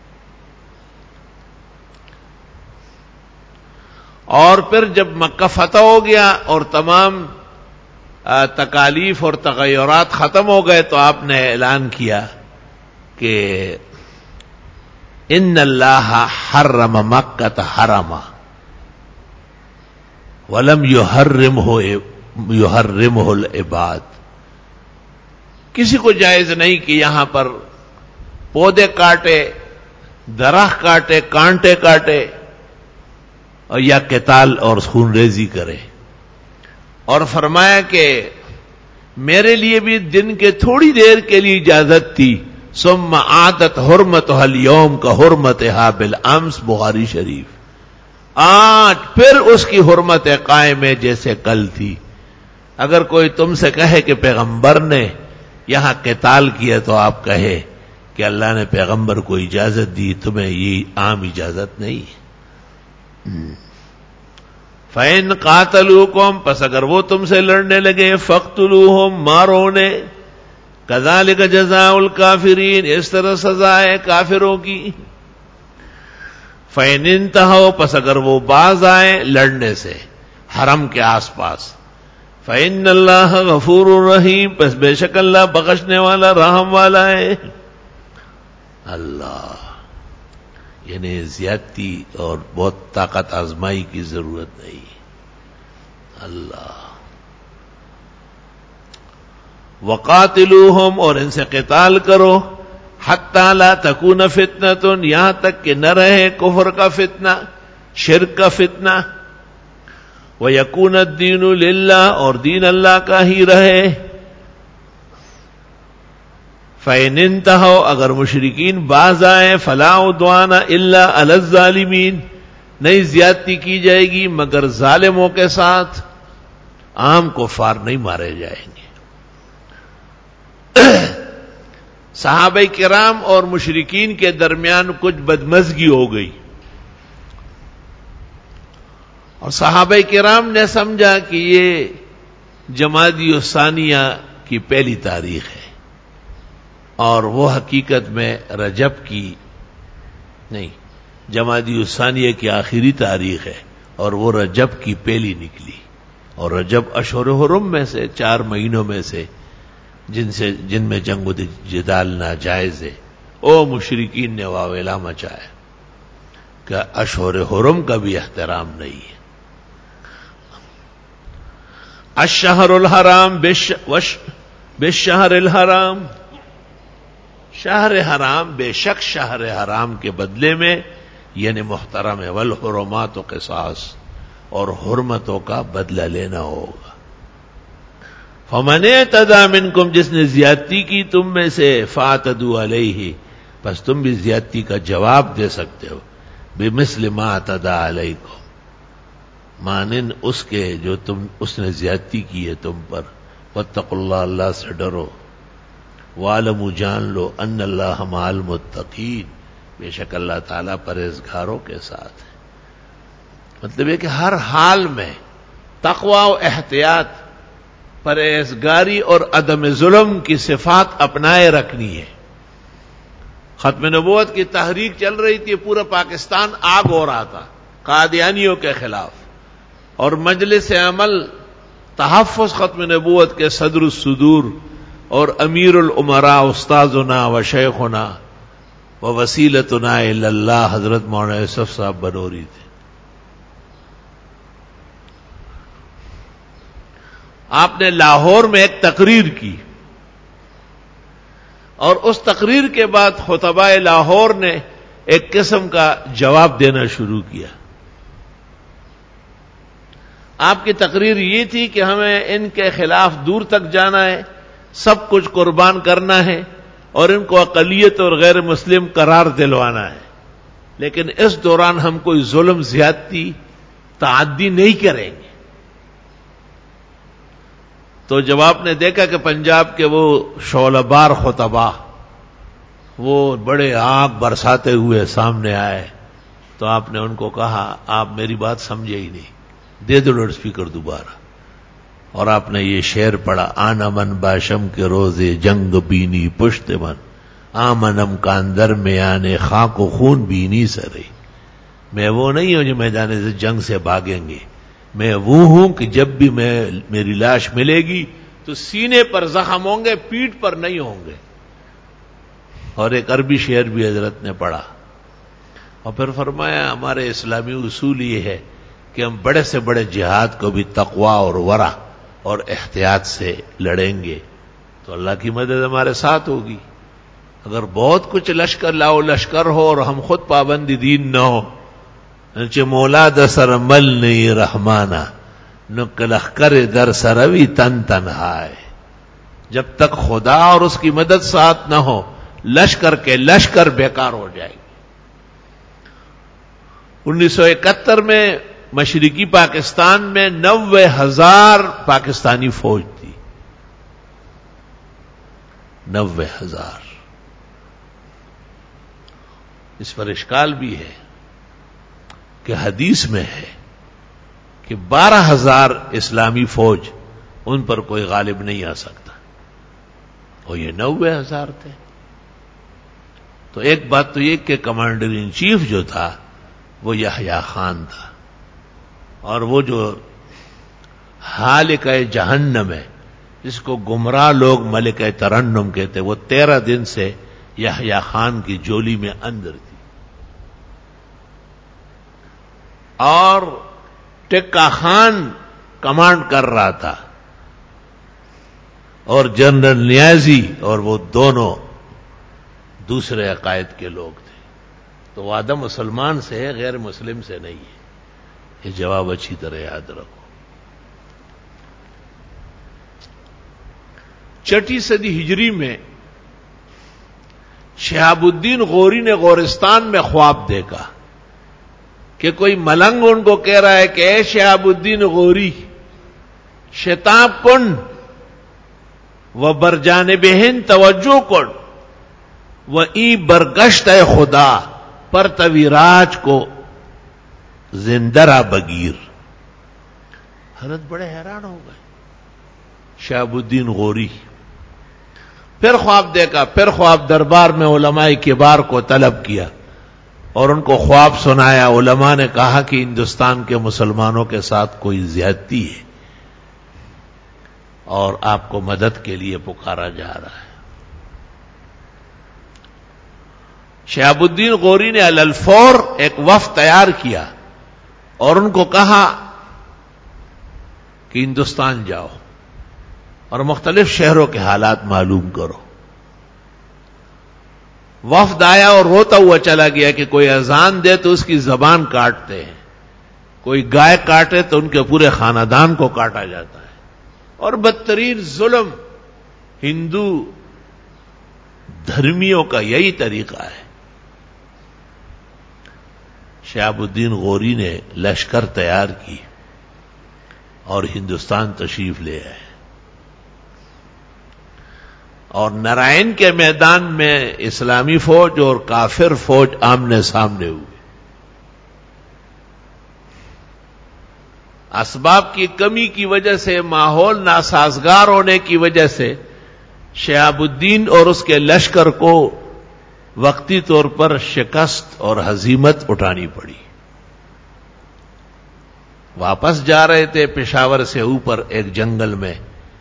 اور پھر جب مکہ فتح ہو گیا اور تمام تکالیف اور تغیرات ختم ہو گئے تو آپ نے اعلان کیا کہ ان اللہ حرم مکہ حرما ولم یحرمہ یحرمہ العباد. کسی کو جائز نہیں کہ یہاں پر پودے کاٹے، درخت کاٹے، کانٹے کاٹے اور یا قتال اور خون ریزی کرے. اور فرمایا کہ میرے لیے بھی دن کے تھوڑی دیر کے لیے اجازت تھی، ثم عادت حرمتها اليوم کا حرمتها بالامس، بخاری شریف. آج پھر اس کی حرمت قائم ہے جیسے کل تھی. اگر کوئی تم سے کہے کہ پیغمبر نے یہاں قتال کیا تو آپ کہے کہ اللہ نے پیغمبر کو اجازت دی، تمہیں یہ عام اجازت نہیں. فَإِنْ قَاتَلُوكُمْ، پس اگر وہ تم سے لڑنے لگے، فَاقْتُلُوهُمْ، مارو انہیں. كَذَلِكَ جَزَاءُ الْكَافِرِينَ، اس طرح سزا ہے کافروں کی. فَإِنْ انْتَهَوْا، پس اگر وہ باز آئے لڑنے سے حرم کے آس پاس، فَإِنَّ اللَّهَ غَفُورٌ رَحِيمٌ، پس بے شک اللہ بخشنے والا رحم والا ہے. اللہ، یعنی زیادتی اور بہت طاقت آزمائی کی ضرورت نہیں. اللہ. وقاتلوہم، اور ان سے قتال کرو، حتی لا تکون فتنۃ، یہاں تک کہ نہ رہے کفر کا فتنہ، شرک کا فتنہ، ویکون الدین للہ، اور دین اللہ کا ہی رہے. فَإِنِ انْتَهَوْا، اگر مشرکین باز آئیں، فَلَا عُدْوَانَ إِلَّا عَلَى الظَّالِمِينَ، نہیں زیادتی کی جائے گی مگر ظالموں کے ساتھ، عام کفار نہیں مارے جائیں گے. صحابہ کرام اور مشرکین کے درمیان کچھ بدمزگی ہو گئی، اور صحابہ کرام نے سمجھا کہ یہ جمادی الثانیہ کی پہلی تاریخ ہے، اور وہ حقیقت میں رجب کی نہیں، جمادی الثانیہ کی آخری تاریخ ہے، اور وہ رجب کی پہلی نکلی. اور رجب اشہر حرم میں سے چار مہینوں میں سے جن سے جن میں جنگ و جدال ناجائز ہے. او مشرکین نے واویلا مچایا کہ اشہر حرم کا بھی احترام نہیں ہے. الشہر الحرام بالشہر الحرام، شہر حرام بے شک شہر حرام کے بدلے میں یعنی محترم ہے، والحرمات قصاص، اور حرمتوں کا بدلہ لینا ہوگا۔ فمن اعتدی منکم، جس نے زیادتی کی تم میں سے، فاعتدوا علیہ، بس تم بھی زیادتی کا جواب دے سکتے ہو، بمثل ما اعتدی علیکم، مانند اس کے جو تم اس نے زیادتی کی ہے تم پر۔ واتقوا اللہ، اللہ سے ڈرو، وَاعْلَمُوا، جان لو، ان اللہ مع المتقین، بے شک اللہ تعالیٰ پرہیزگاروں کے ساتھ ہے۔ مطلب یہ کہ ہر حال میں تقوی و احتیاط، پرہیزگاری اور عدم ظلم کی صفات اپنائے رکھنی ہے۔ ختم نبوت کی تحریک چل رہی تھی، پورا پاکستان آگ ہو رہا تھا قادیانیوں کے خلاف، اور مجلس عمل تحفظ ختم نبوت کے صدر الصدور اور امیر الامراء استاذنا و شیخنا و وسیلتنا الی اللہ حضرت مولانا یوسف صاحب بنوری تھے۔ آپ نے لاہور میں ایک تقریر کی، اور اس تقریر کے بعد خطباء لاہور نے ایک قسم کا جواب دینا شروع کیا۔ آپ کی تقریر یہ تھی کہ ہمیں ان کے خلاف دور تک جانا ہے، سب کچھ قربان کرنا ہے، اور ان کو اقلیت اور غیر مسلم قرار دلوانا ہے، لیکن اس دوران ہم کوئی ظلم، زیادتی، تعدی نہیں کریں گے۔ تو جب آپ نے دیکھا کہ پنجاب کے وہ شعلہ بار خطباء وہ بڑے آگ برساتے ہوئے سامنے آئے، تو آپ نے ان کو کہا آپ میری بات سمجھے ہی نہیں، دے دو لاؤڈ اسپیکر دوبارہ، اور آپ نے یہ شعر پڑھا، آن من باشم کے روزے جنگ بینی پشت من، آمنم کاندر میں آنے خاک و خون بینی سرے، میں وہ نہیں ہوں جو میدان سے جنگ سے بھاگیں گے، میں وہ ہوں کہ جب بھی میں میری لاش ملے گی تو سینے پر زخم ہوں گے، پیٹھ پر نہیں ہوں گے۔ اور ایک عربی شعر بھی حضرت نے پڑھا، اور پھر فرمایا ہمارے اسلامی اصول یہ ہے کہ ہم بڑے سے بڑے جہاد کو بھی تقوی اور ورع اور احتیاط سے لڑیں گے تو اللہ کی مدد ہمارے ساتھ ہوگی۔ اگر بہت کچھ لشکر لاؤ لشکر ہو اور ہم خود پابندی دین نہ ہو، انچہ مولا در سر مل نہیں رحمانا، نکلخ کر در سروی تن تنہائے، جب تک خدا اور اس کی مدد ساتھ نہ ہو لشکر کے لشکر بیکار ہو جائے گی۔ انیس سو اکہتر میں مشرقی پاکستان میں نوے ہزار پاکستانی فوج تھی، نوے ہزار۔ اس پر اشکال بھی ہے کہ حدیث میں ہے کہ بارہ ہزار اسلامی فوج ان پر کوئی غالب نہیں آ سکتا، اور یہ نوے ہزار تھے۔ تو ایک بات تو یہ کہ کمانڈر ان چیف جو تھا وہ یحییٰ خان تھا، اور وہ جو حالقہ جہنم ہے جس کو گمراہ لوگ ملکہ ترنم کہتے، وہ تیرہ دن سے یحییٰ خان کی جولی میں اندر تھی، اور ٹکا خان کمانڈ کر رہا تھا، اور جنرل نیازی اور وہ دونوں دوسرے عقائد کے لوگ تھے۔ تو وعدہ مسلمان سے ہے، غیر مسلم سے نہیں ہے، یہ جواب اچھی طرح یاد رکھو۔ چھٹی صدی ہجری میں شہاب الدین غوری نے غورستان میں خواب دیکھا کہ کوئی ملنگ ان کو کہہ رہا ہے کہ اے شہاب الدین غوری، شتاب کن و برجانبہن توجہ کن و ای برگشت اے خدا پر تویراج کو زندرا بگیر۔ حضرت بڑے حیران ہو گئے شہاب الدین غوری۔ پھر خواب دیکھا، پھر خواب دربار میں علماء کبار کو طلب کیا اور ان کو خواب سنایا۔ علماء نے کہا کہ ہندوستان کے مسلمانوں کے ساتھ کوئی زیادتی ہے اور آپ کو مدد کے لیے پکارا جا رہا ہے۔ شہاب الدین غوری نے علی الفور ایک وفد تیار کیا اور ان کو کہا کہ ہندوستان جاؤ اور مختلف شہروں کے حالات معلوم کرو. وفد آیا اور روتا ہوا چلا گیا کہ کوئی اذان دے تو اس کی زبان کاٹتے ہیں، کوئی گائے کاٹے تو ان کے پورے خاندان کو کاٹا جاتا ہے. اور بدترین ظلم ہندو دھرمیوں کا یہی طریقہ ہے. شہاب الدین غوری نے لشکر تیار کی اور ہندوستان تشریف لے آئے، اور نارائن کے میدان میں اسلامی فوج اور کافر فوج آمنے سامنے ہوئے. اسباب کی کمی کی وجہ سے، ماحول ناسازگار ہونے کی وجہ سے شہاب الدین اور اس کے لشکر کو وقتی طور پر شکست اور ہزیمت اٹھانی پڑی. واپس جا رہے تھے پشاور سے اوپر ایک جنگل میں،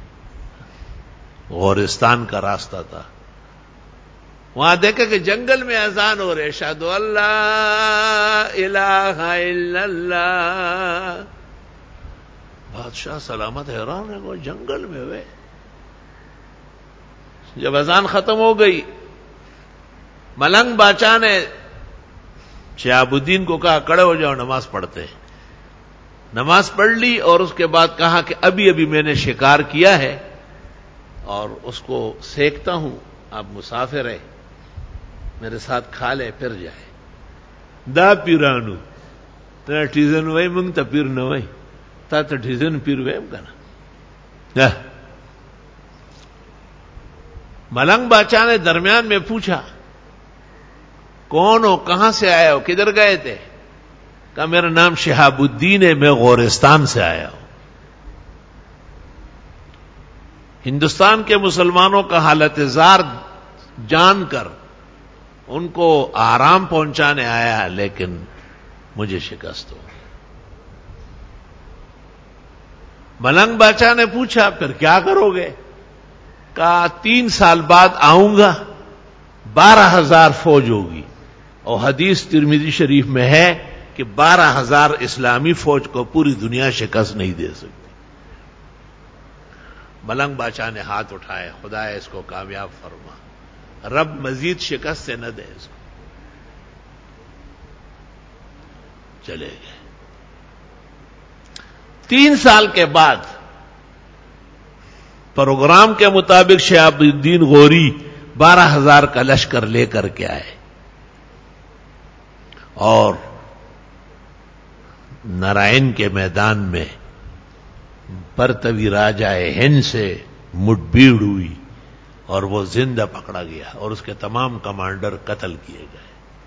غورستان کا راستہ تھا. وہاں دیکھا کہ جنگل میں اذان ہو رہے، اشہد ان لا الہ الا اللہ. بادشاہ سلامت حیران ہے، وہ جنگل میں ہوئے. جب اذان ختم ہو گئی، ملنگ بادشاہ نے شہاب الدین کو کہا کھڑے ہو جاؤ، نماز پڑھتے. نماز پڑھ لی اور اس کے بعد کہا کہ ابھی ابھی میں نے شکار کیا ہے اور اس کو سیکتا ہوں، آپ مسافر ہیں، میرے ساتھ کھا لے پھر جائے. دا پیرانو تا ٹیزن وای منگ تا پیر نہ وای تا تا ٹیزن پیر ویم کنا. ملنگ بادشاہ نے درمیان میں پوچھا کون ہو، کہاں سے آئے ہو، کدھر گئے تھے؟ کہا میرا نام شہاب الدین ہے، میں غورستان سے آیا ہوں. ہندوستان کے مسلمانوں کا حالت زار جان کر ان کو آرام پہنچانے آیا، لیکن مجھے شکست ہو. ملنگ بادشاہ نے پوچھا پھر کیا کرو گے؟ کہا تین سال بعد آؤں گا، بارہ ہزار فوج ہوگی، اور حدیث ترمذی شریف میں ہے کہ بارہ ہزار اسلامی فوج کو پوری دنیا شکست نہیں دے سکتی. ملنگ بادشاہ نے ہاتھ اٹھائے، خدا اس کو کامیاب فرما، رب مزید شکست سے نہ دے اس کو. چلے گئے. تین سال کے بعد پروگرام کے مطابق شہاب الدین غوری بارہ ہزار کا لشکر لے کر کے آئے اور نارائن کے میدان میں پرتوی راجہ ہند سے مٹ بھیڑ ہوئی اور وہ زندہ پکڑا گیا اور اس کے تمام کمانڈر قتل کیے گئے.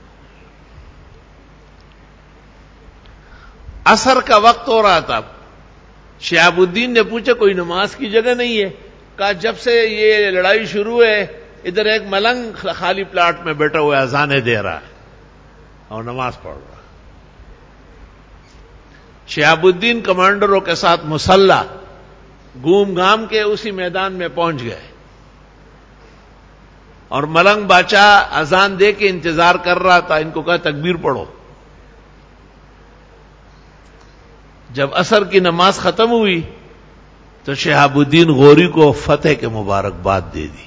عصر کا وقت ہو رہا تھا. شہاب الدین نے پوچھا کوئی نماز کی جگہ نہیں ہے؟ کہا جب سے یہ لڑائی شروع ہے ادھر ایک ملنگ خالی پلاٹ میں بیٹھا ہوا ہے، اذانیں دے رہا ہے اور نماز پڑھ رہا. شہاب الدین کمانڈروں کے ساتھ مسلح گوم گام کے اسی میدان میں پہنچ گئے اور ملنگ بادشاہ اذان دے کے انتظار کر رہا تھا. ان کو کہا تکبیر پڑھو. جب عصر کی نماز ختم ہوئی تو شہاب الدین غوری کو فتح کے مبارکباد دے دی.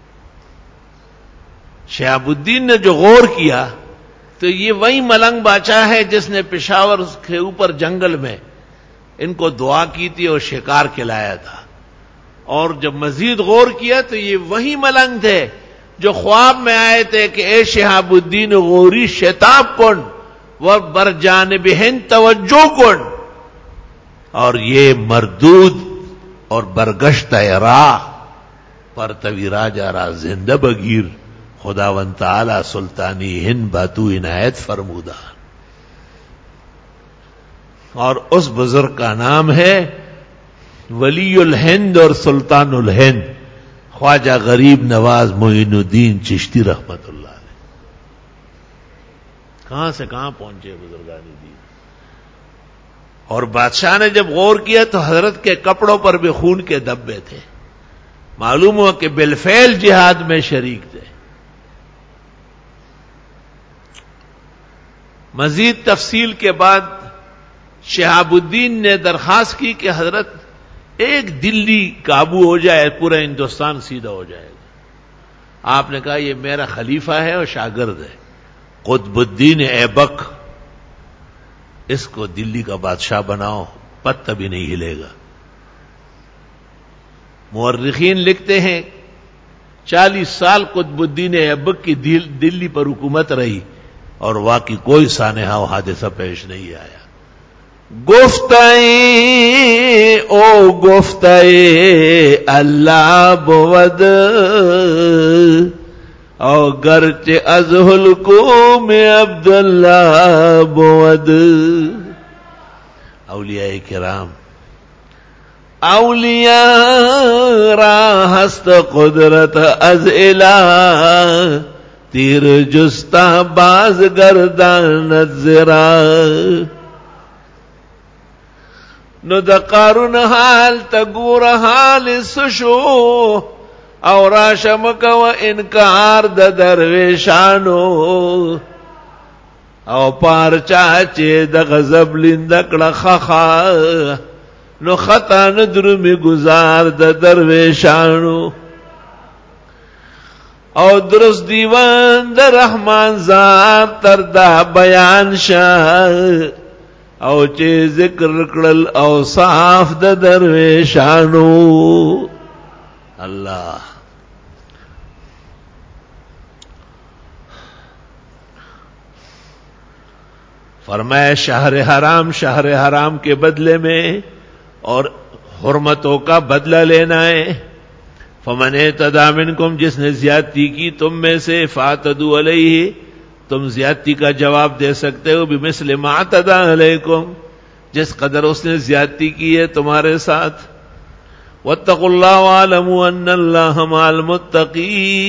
شہاب الدین نے جو غور کیا تو یہ وہی ملنگ بادشاہ ہے جس نے پشاور کے اوپر جنگل میں ان کو دعا کی تھی اور شکار کھلایا تھا. اور جب مزید غور کیا تو یہ وہی ملنگ تھے جو خواب میں آئے تھے کہ اے شہاب الدین غوری شتاب کن و بر جانب ہند توجہ کن، اور یہ مردود اور برگشتہ راہ پر توی راجہ را زندہ بگیر خداوند تعالی سلطانی ہند باتو عنایت فرمودہ. اور اس بزرگ کا نام ہے ولی الہند اور سلطان الہند خواجہ غریب نواز معین الدین چشتی رحمت اللہ علیہ. کہاں سے کہاں پہنچے بزرگان دین. اور بادشاہ نے جب غور کیا تو حضرت کے کپڑوں پر بھی خون کے دبے تھے. معلوم ہوا کہ بالفعل جہاد میں شریک تھے. مزید تفصیل کے بعد شہاب الدین نے درخواست کی کہ حضرت ایک دلی قابو ہو جائے پورا ہندوستان سیدھا ہو جائے گا۔ آپ نے کہا یہ میرا خلیفہ ہے اور شاگرد ہے قطب الدین ایبک، اس کو دلی کا بادشاہ بناؤ، پتہ بھی نہیں ہلے گا۔ مورخین لکھتے ہیں چالیس سال قطب الدین ایبک کی دلی پر حکومت رہی اور واقعی کوئی سانحہ و حادثہ پیش نہیں آیا۔ گفتائیں او گفتائیں اللہ بود او گرچہ از حلقوم عبداللہ بود۔ اولیاء کرام اولیاء را ہست قدرت از الہ، تیر جستا باز گرداند زرا۔ نو د قارون حال تگور حال سشو، او راشمک و انکار د درویشانو، او پارچا چه د غضب لندکڑ خخا، نو خطا ندر میں گزار د درویشانو۔ او درست دیوان د رحمان ذات تر دا بیان شاہ، او چه ذکر کړل او صاف د درویشانو۔ اللہ فرمایا شہر حرام شہر حرام کے بدلے میں اور حرمتوں کا بدلہ لینا ہے۔ فمن اعتدی منکم، جس نے زیادتی کی تم میں سے، فاعتدوا علیہ، تم زیادتی کا جواب دے سکتے ہو بمثل ما اعتدی علیکم، جس قدر اس نے زیادتی کی ہے تمہارے ساتھ۔ واتقوا اللہ واعلموا ان اللہ مع المتقین،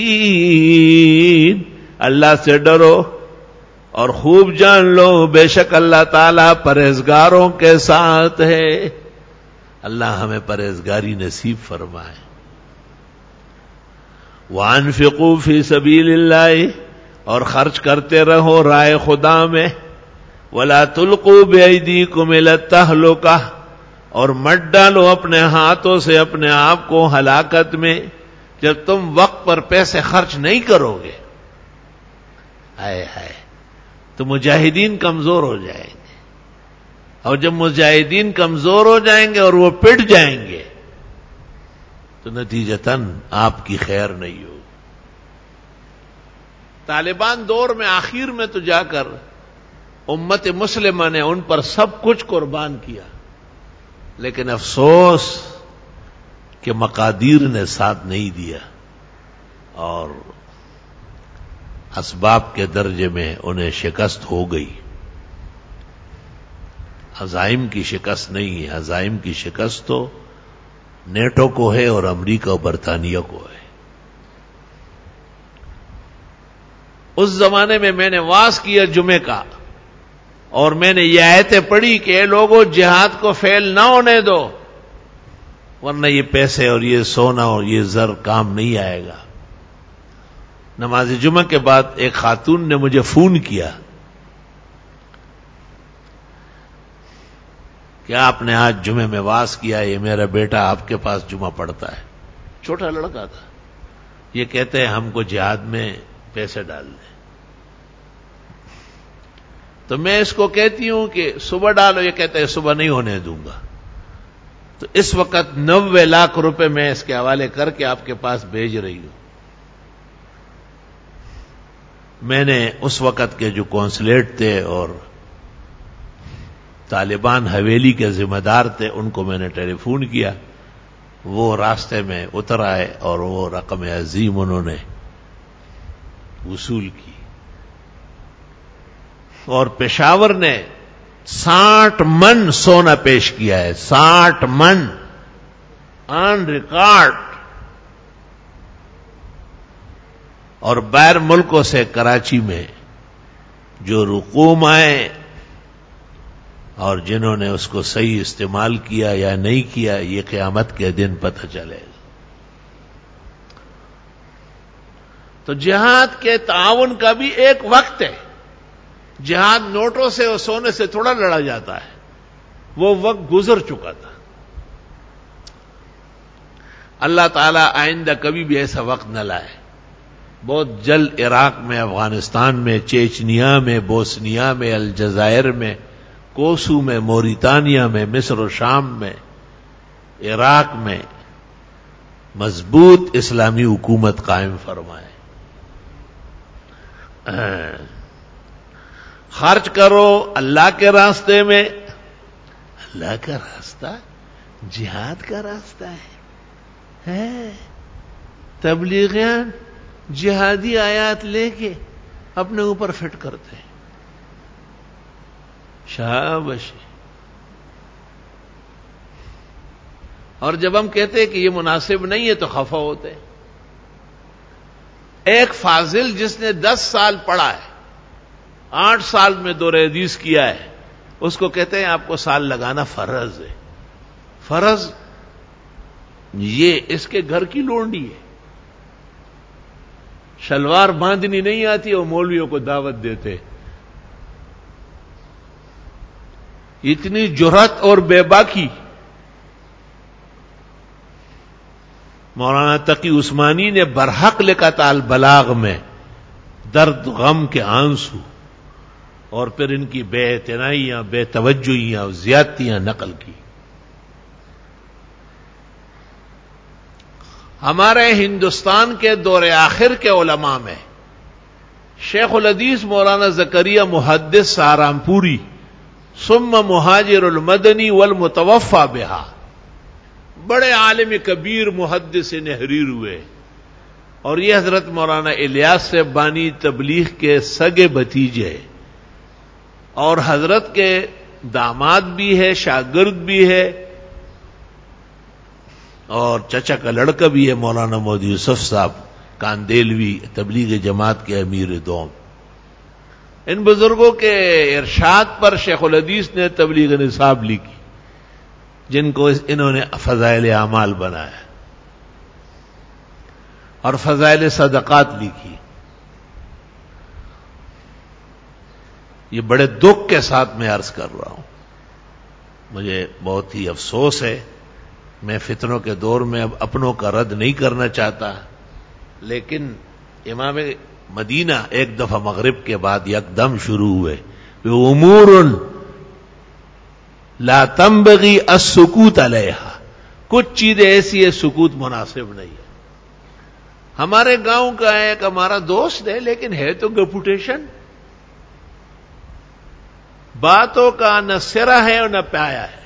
اللہ سے ڈرو اور خوب جان لو بے شک اللہ تعالی پرہیزگاروں کے ساتھ ہے۔ اللہ ہمیں پرہیزگاری نصیب فرمائے۔ وانفقوا فی سبیل اللہ، اور خرچ کرتے رہو رائے خدا میں۔ ولا تلقوا بایدیکم الی التہلکہ، اور مت ڈالو اپنے ہاتھوں سے اپنے آپ کو ہلاکت میں۔ جب تم وقت پر پیسے خرچ نہیں کرو گے، ہائے ہائے، تو مجاہدین کمزور ہو جائیں گے، اور جب مجاہدین کمزور ہو جائیں گے اور وہ پٹ جائیں گے تو نتیجتاً آپ کی خیر نہیں ہوگی۔ طالبان دور میں آخر میں تو جا کر امت مسلمہ نے ان پر سب کچھ قربان کیا، لیکن افسوس کہ مقادیر نے ساتھ نہیں دیا اور اسباب کے درجے میں انہیں شکست ہو گئی۔ عزائم کی شکست نہیں ہے، عزائم کی شکست تو نیٹو کو ہے اور امریکہ اور برطانیہ کو ہے۔ اس زمانے میں میں نے واز کیا جمعے کا، اور میں نے یہ آیتیں پڑھی کہ اے لوگوں جہاد کو فیل نہ ہونے دو، ورنہ یہ پیسے اور یہ سونا اور یہ زر کام نہیں آئے گا۔ نماز جمعہ کے بعد ایک خاتون نے مجھے فون کیا کہ آپ نے آج جمعے میں واز کیا، یہ میرا بیٹا آپ کے پاس جمعہ پڑھتا ہے، چھوٹا لڑکا تھا، یہ کہتے ہیں ہم کو جہاد میں پیسے ڈال دیں۔ تو میں اس کو کہتی ہوں کہ صبح ڈالو، یہ کہتے ہیں صبح نہیں ہونے دوں گا۔ تو اس وقت نوے لاکھ روپے میں اس کے حوالے کر کے آپ کے پاس بھیج رہی ہوں۔ میں نے اس وقت کے جو کونسلیٹ تھے اور طالبان حویلی کے ذمہ دار تھے ان کو میں نے ٹیلی فون کیا، وہ راستے میں اتر آئے اور وہ رقم عظیم انہوں نے وصول کی، اور پشاور نے ساٹھ من سونا پیش کیا ہے، ساٹھ من آن ریکارڈ، اور باہر ملکوں سے کراچی میں جو رقوم آئے اور جنہوں نے اس کو صحیح استعمال کیا یا نہیں کیا یہ قیامت کے دن پتہ چلے گا۔ تو جہاد کے تعاون کا بھی ایک وقت ہے، جہاد نوٹوں سے اور سونے سے تھوڑا لڑا جاتا ہے، وہ وقت گزر چکا تھا۔ اللہ تعالیٰ آئندہ کبھی بھی ایسا وقت نہ لائے. بہت جلد عراق میں، افغانستان میں، چیچنیا میں، بوسنیا میں، الجزائر میں، کوسو میں، موریتانیا میں، مصر و شام میں، عراق میں مضبوط اسلامی حکومت قائم فرمائے. خرچ کرو اللہ کے راستے میں. اللہ کا راستہ جہاد کا راستہ ہے. ہے تبلیغیان جہادی آیات لے کے اپنے اوپر فٹ کرتے ہیں. شاباشی. اور جب ہم کہتے ہیں کہ یہ مناسب نہیں ہے تو خفا ہوتے ہیں. ایک فاضل جس نے دس سال پڑھا ہے، آٹھ سال میں دور حدیث کیا ہے، اس کو کہتے ہیں آپ کو سال لگانا فرض ہے. فرض یہ اس کے گھر کی لونڈی ہے. شلوار باندھنی نہیں آتی اور مولویوں کو دعوت دیتے. اتنی جرات اور بے باکی. مولانا تقی عثمانی نے برحق لکھا تھا البلاغ میں، درد غم کے آنسو، اور پھر ان کی بے اعتنائیاں، بے توجہیاں اور زیادتیاں نقل کی. ہمارے ہندوستان کے دور آخر کے علماء میں شیخ الحدیث مولانا زکریا محدث سہارنپوری ثم مہاجر المدنی والمتوفى بہا، بڑے عالم کبیر محدث نحریر ہوئے. اور یہ حضرت مولانا الیاس سے بانی تبلیغ کے سگے بھتیجے اور حضرت کے داماد بھی ہے، شاگرد بھی ہے، اور چچا کا لڑکا بھی ہے مولانا مودی یوسف صاحب کاندیلوی، تبلیغ جماعت کے امیر دوم. ان بزرگوں کے ارشاد پر شیخ الحدیث نے تبلیغ نصاب لکھی، جن کو انہوں نے فضائل اعمال بنایا، اور فضائل صدقات لکھی. یہ بڑے دکھ کے ساتھ میں عرض کر رہا ہوں. مجھے بہت ہی افسوس ہے، میں فتنوں کے دور میں اب اپنوں کا رد نہیں کرنا چاہتا، لیکن امام مدینہ ایک دفعہ مغرب کے بعد یکدم شروع ہوئے. امور لا تنبغی السکوت علیہا، کچھ چیزیں ایسی ہے سکوت مناسب نہیں ہے. ہمارے گاؤں کا ایک ہمارا دوست ہے، لیکن ہے تو گپوٹیشن، باتوں کا نہ سرا ہے اور نہ پایا ہے.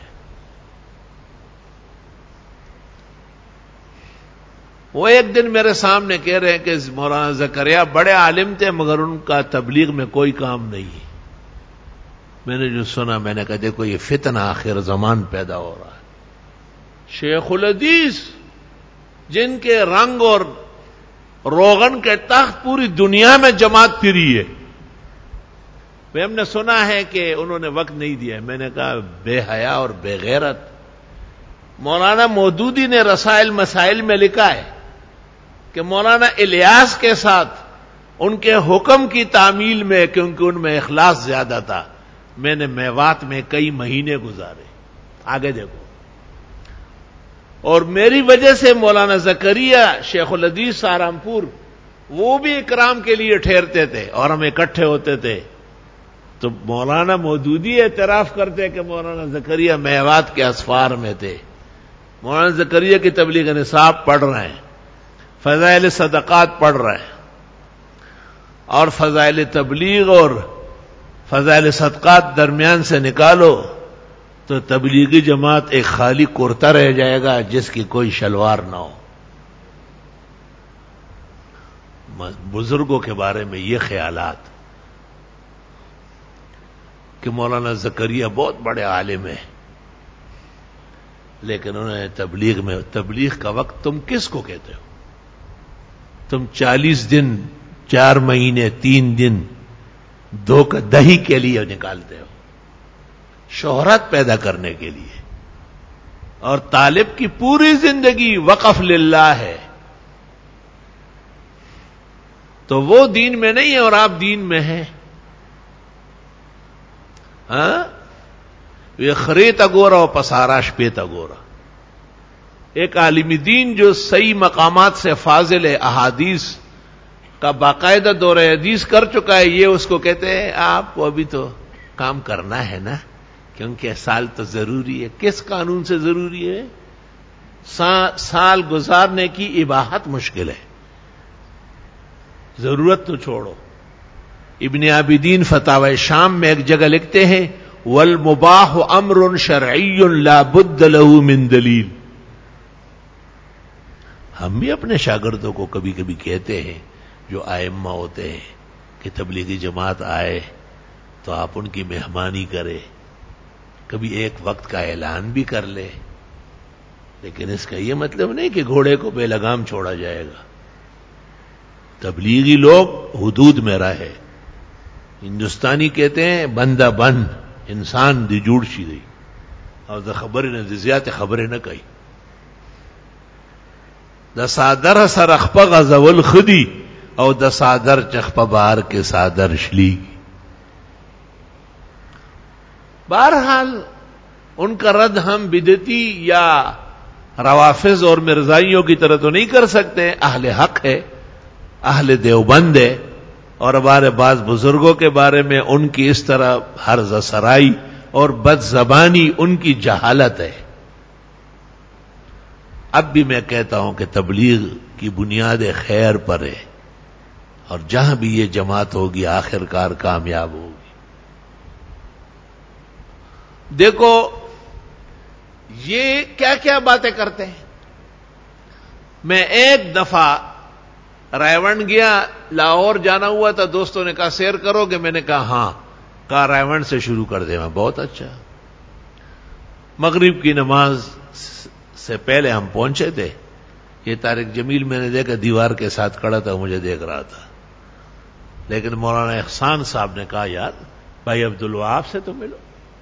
وہ ایک دن میرے سامنے کہہ رہے ہیں کہ مولانا زکریا بڑے عالم تھے مگر ان کا تبلیغ میں کوئی کام نہیں ہے. میں نے جو سنا میں نے کہا دیکھو یہ فتنہ آخر زمان پیدا ہو رہا ہے. شیخ الحدیث جن کے رنگ اور روغن کے تخت پوری دنیا میں جماعت پھری ہے، ہم نے سنا ہے کہ انہوں نے وقت نہیں دیا. میں نے کہا بے حیا اور بے غیرت. مولانا مودودی نے رسائل مسائل میں لکھا ہے کہ مولانا الیاس کے ساتھ ان کے حکم کی تعمیل میں، کیونکہ ان میں اخلاص زیادہ تھا، میں نے میوات میں کئی مہینے گزارے. آگے دیکھو. اور میری وجہ سے مولانا زکریا شیخ الحدیث سہارنپور وہ بھی اکرام کے لیے ٹھہرتے تھے اور ہم اکٹھے ہوتے تھے. تو مولانا مودودی اعتراف کرتے کہ مولانا زکریا میوات کے اسفار میں تھے. مولانا زکریا کی تبلیغ نصاب پڑھ رہے ہیں، فضائل صدقات پڑھ رہے ہیں، اور فضائل تبلیغ اور فضائل صدقات درمیان سے نکالو تو تبلیغی جماعت ایک خالی کرتا رہ جائے گا جس کی کوئی شلوار نہ ہو. بزرگوں کے بارے میں یہ خیالات کہ مولانا زکریا بہت بڑے عالم ہیں، لیکن انہوں نے تبلیغ میں، تبلیغ کا وقت تم کس کو کہتے ہو؟ تم چالیس دن، چار مہینے، تین دن دو کا دہی کے لیے نکالتے ہو، شہرت پیدا کرنے کے لیے. اور طالب کی پوری زندگی وقف للہ ہے، تو وہ دین میں نہیں ہے اور آپ دین میں ہیں. ہاں یہ خریتا گورا اور پساراش پیتا گورا. ایک عالم دین جو صحیح مقامات سے فاضل ہے، احادیث کا باقاعدہ دور حدیث کر چکا ہے، یہ اس کو کہتے ہیں آپ کو ابھی تو کام کرنا ہے نا، کیونکہ سال تو ضروری ہے۔ کس قانون سے ضروری ہے؟ سال گزارنے کی اباحت مشکل ہے، ضرورت تو چھوڑو۔ ابن عابدین فتاوی شام میں ایک جگہ لکھتے ہیں والمباح امر شرعی لا بد له من دلیل۔ ہم بھی اپنے شاگردوں کو کبھی کبھی کہتے ہیں جو ائمہ ہوتے ہیں کہ تبلیغی جماعت آئے تو آپ ان کی مہمانی کرے، کبھی ایک وقت کا اعلان بھی کر لے، لیکن اس کا یہ مطلب نہیں کہ گھوڑے کو بے لگام چھوڑا جائے گا۔ تبلیغی لوگ حدود میں رہے، ہندوستانی کہتے ہیں بندہ بند انسان دی جوڑ شی دی اور دا خبر نہ زیات خبریں نہ کہی دا سادر سر اخپا غزول خدی او دا سادر چخپا بار کے سادر شلی۔ بہرحال ان کا رد ہم بدعتی یا روافض اور مرزائیوں کی طرح تو نہیں کر سکتے، اہل حق ہے، اہل دیوبند ہے، اور ہمارے بعض بزرگوں کے بارے میں ان کی اس طرح حرز سرائی اور بد زبانی ان کی جہالت ہے۔ اب بھی میں کہتا ہوں کہ تبلیغ کی بنیاد خیر پر ہے، اور جہاں بھی یہ جماعت ہوگی آخر کار کامیاب ہوگی۔ دیکھو یہ کیا کیا باتیں کرتے ہیں۔ میں ایک دفعہ رائے گیا، لاہور جانا ہوا تھا، دوستوں نے کہا سیر کرو گے، میں نے کہا ہاں، کہا رائے سے شروع کر دیں۔ میں بہت اچھا۔ مغرب کی نماز سے پہلے ہم پہنچے تھے، یہ طارق جمیل میں نے دیکھا دیوار کے ساتھ کھڑا تھا، مجھے دیکھ رہا تھا، لیکن مولانا احسان صاحب نے کہا یار بھائی عبدالوہاب سے تو ملو۔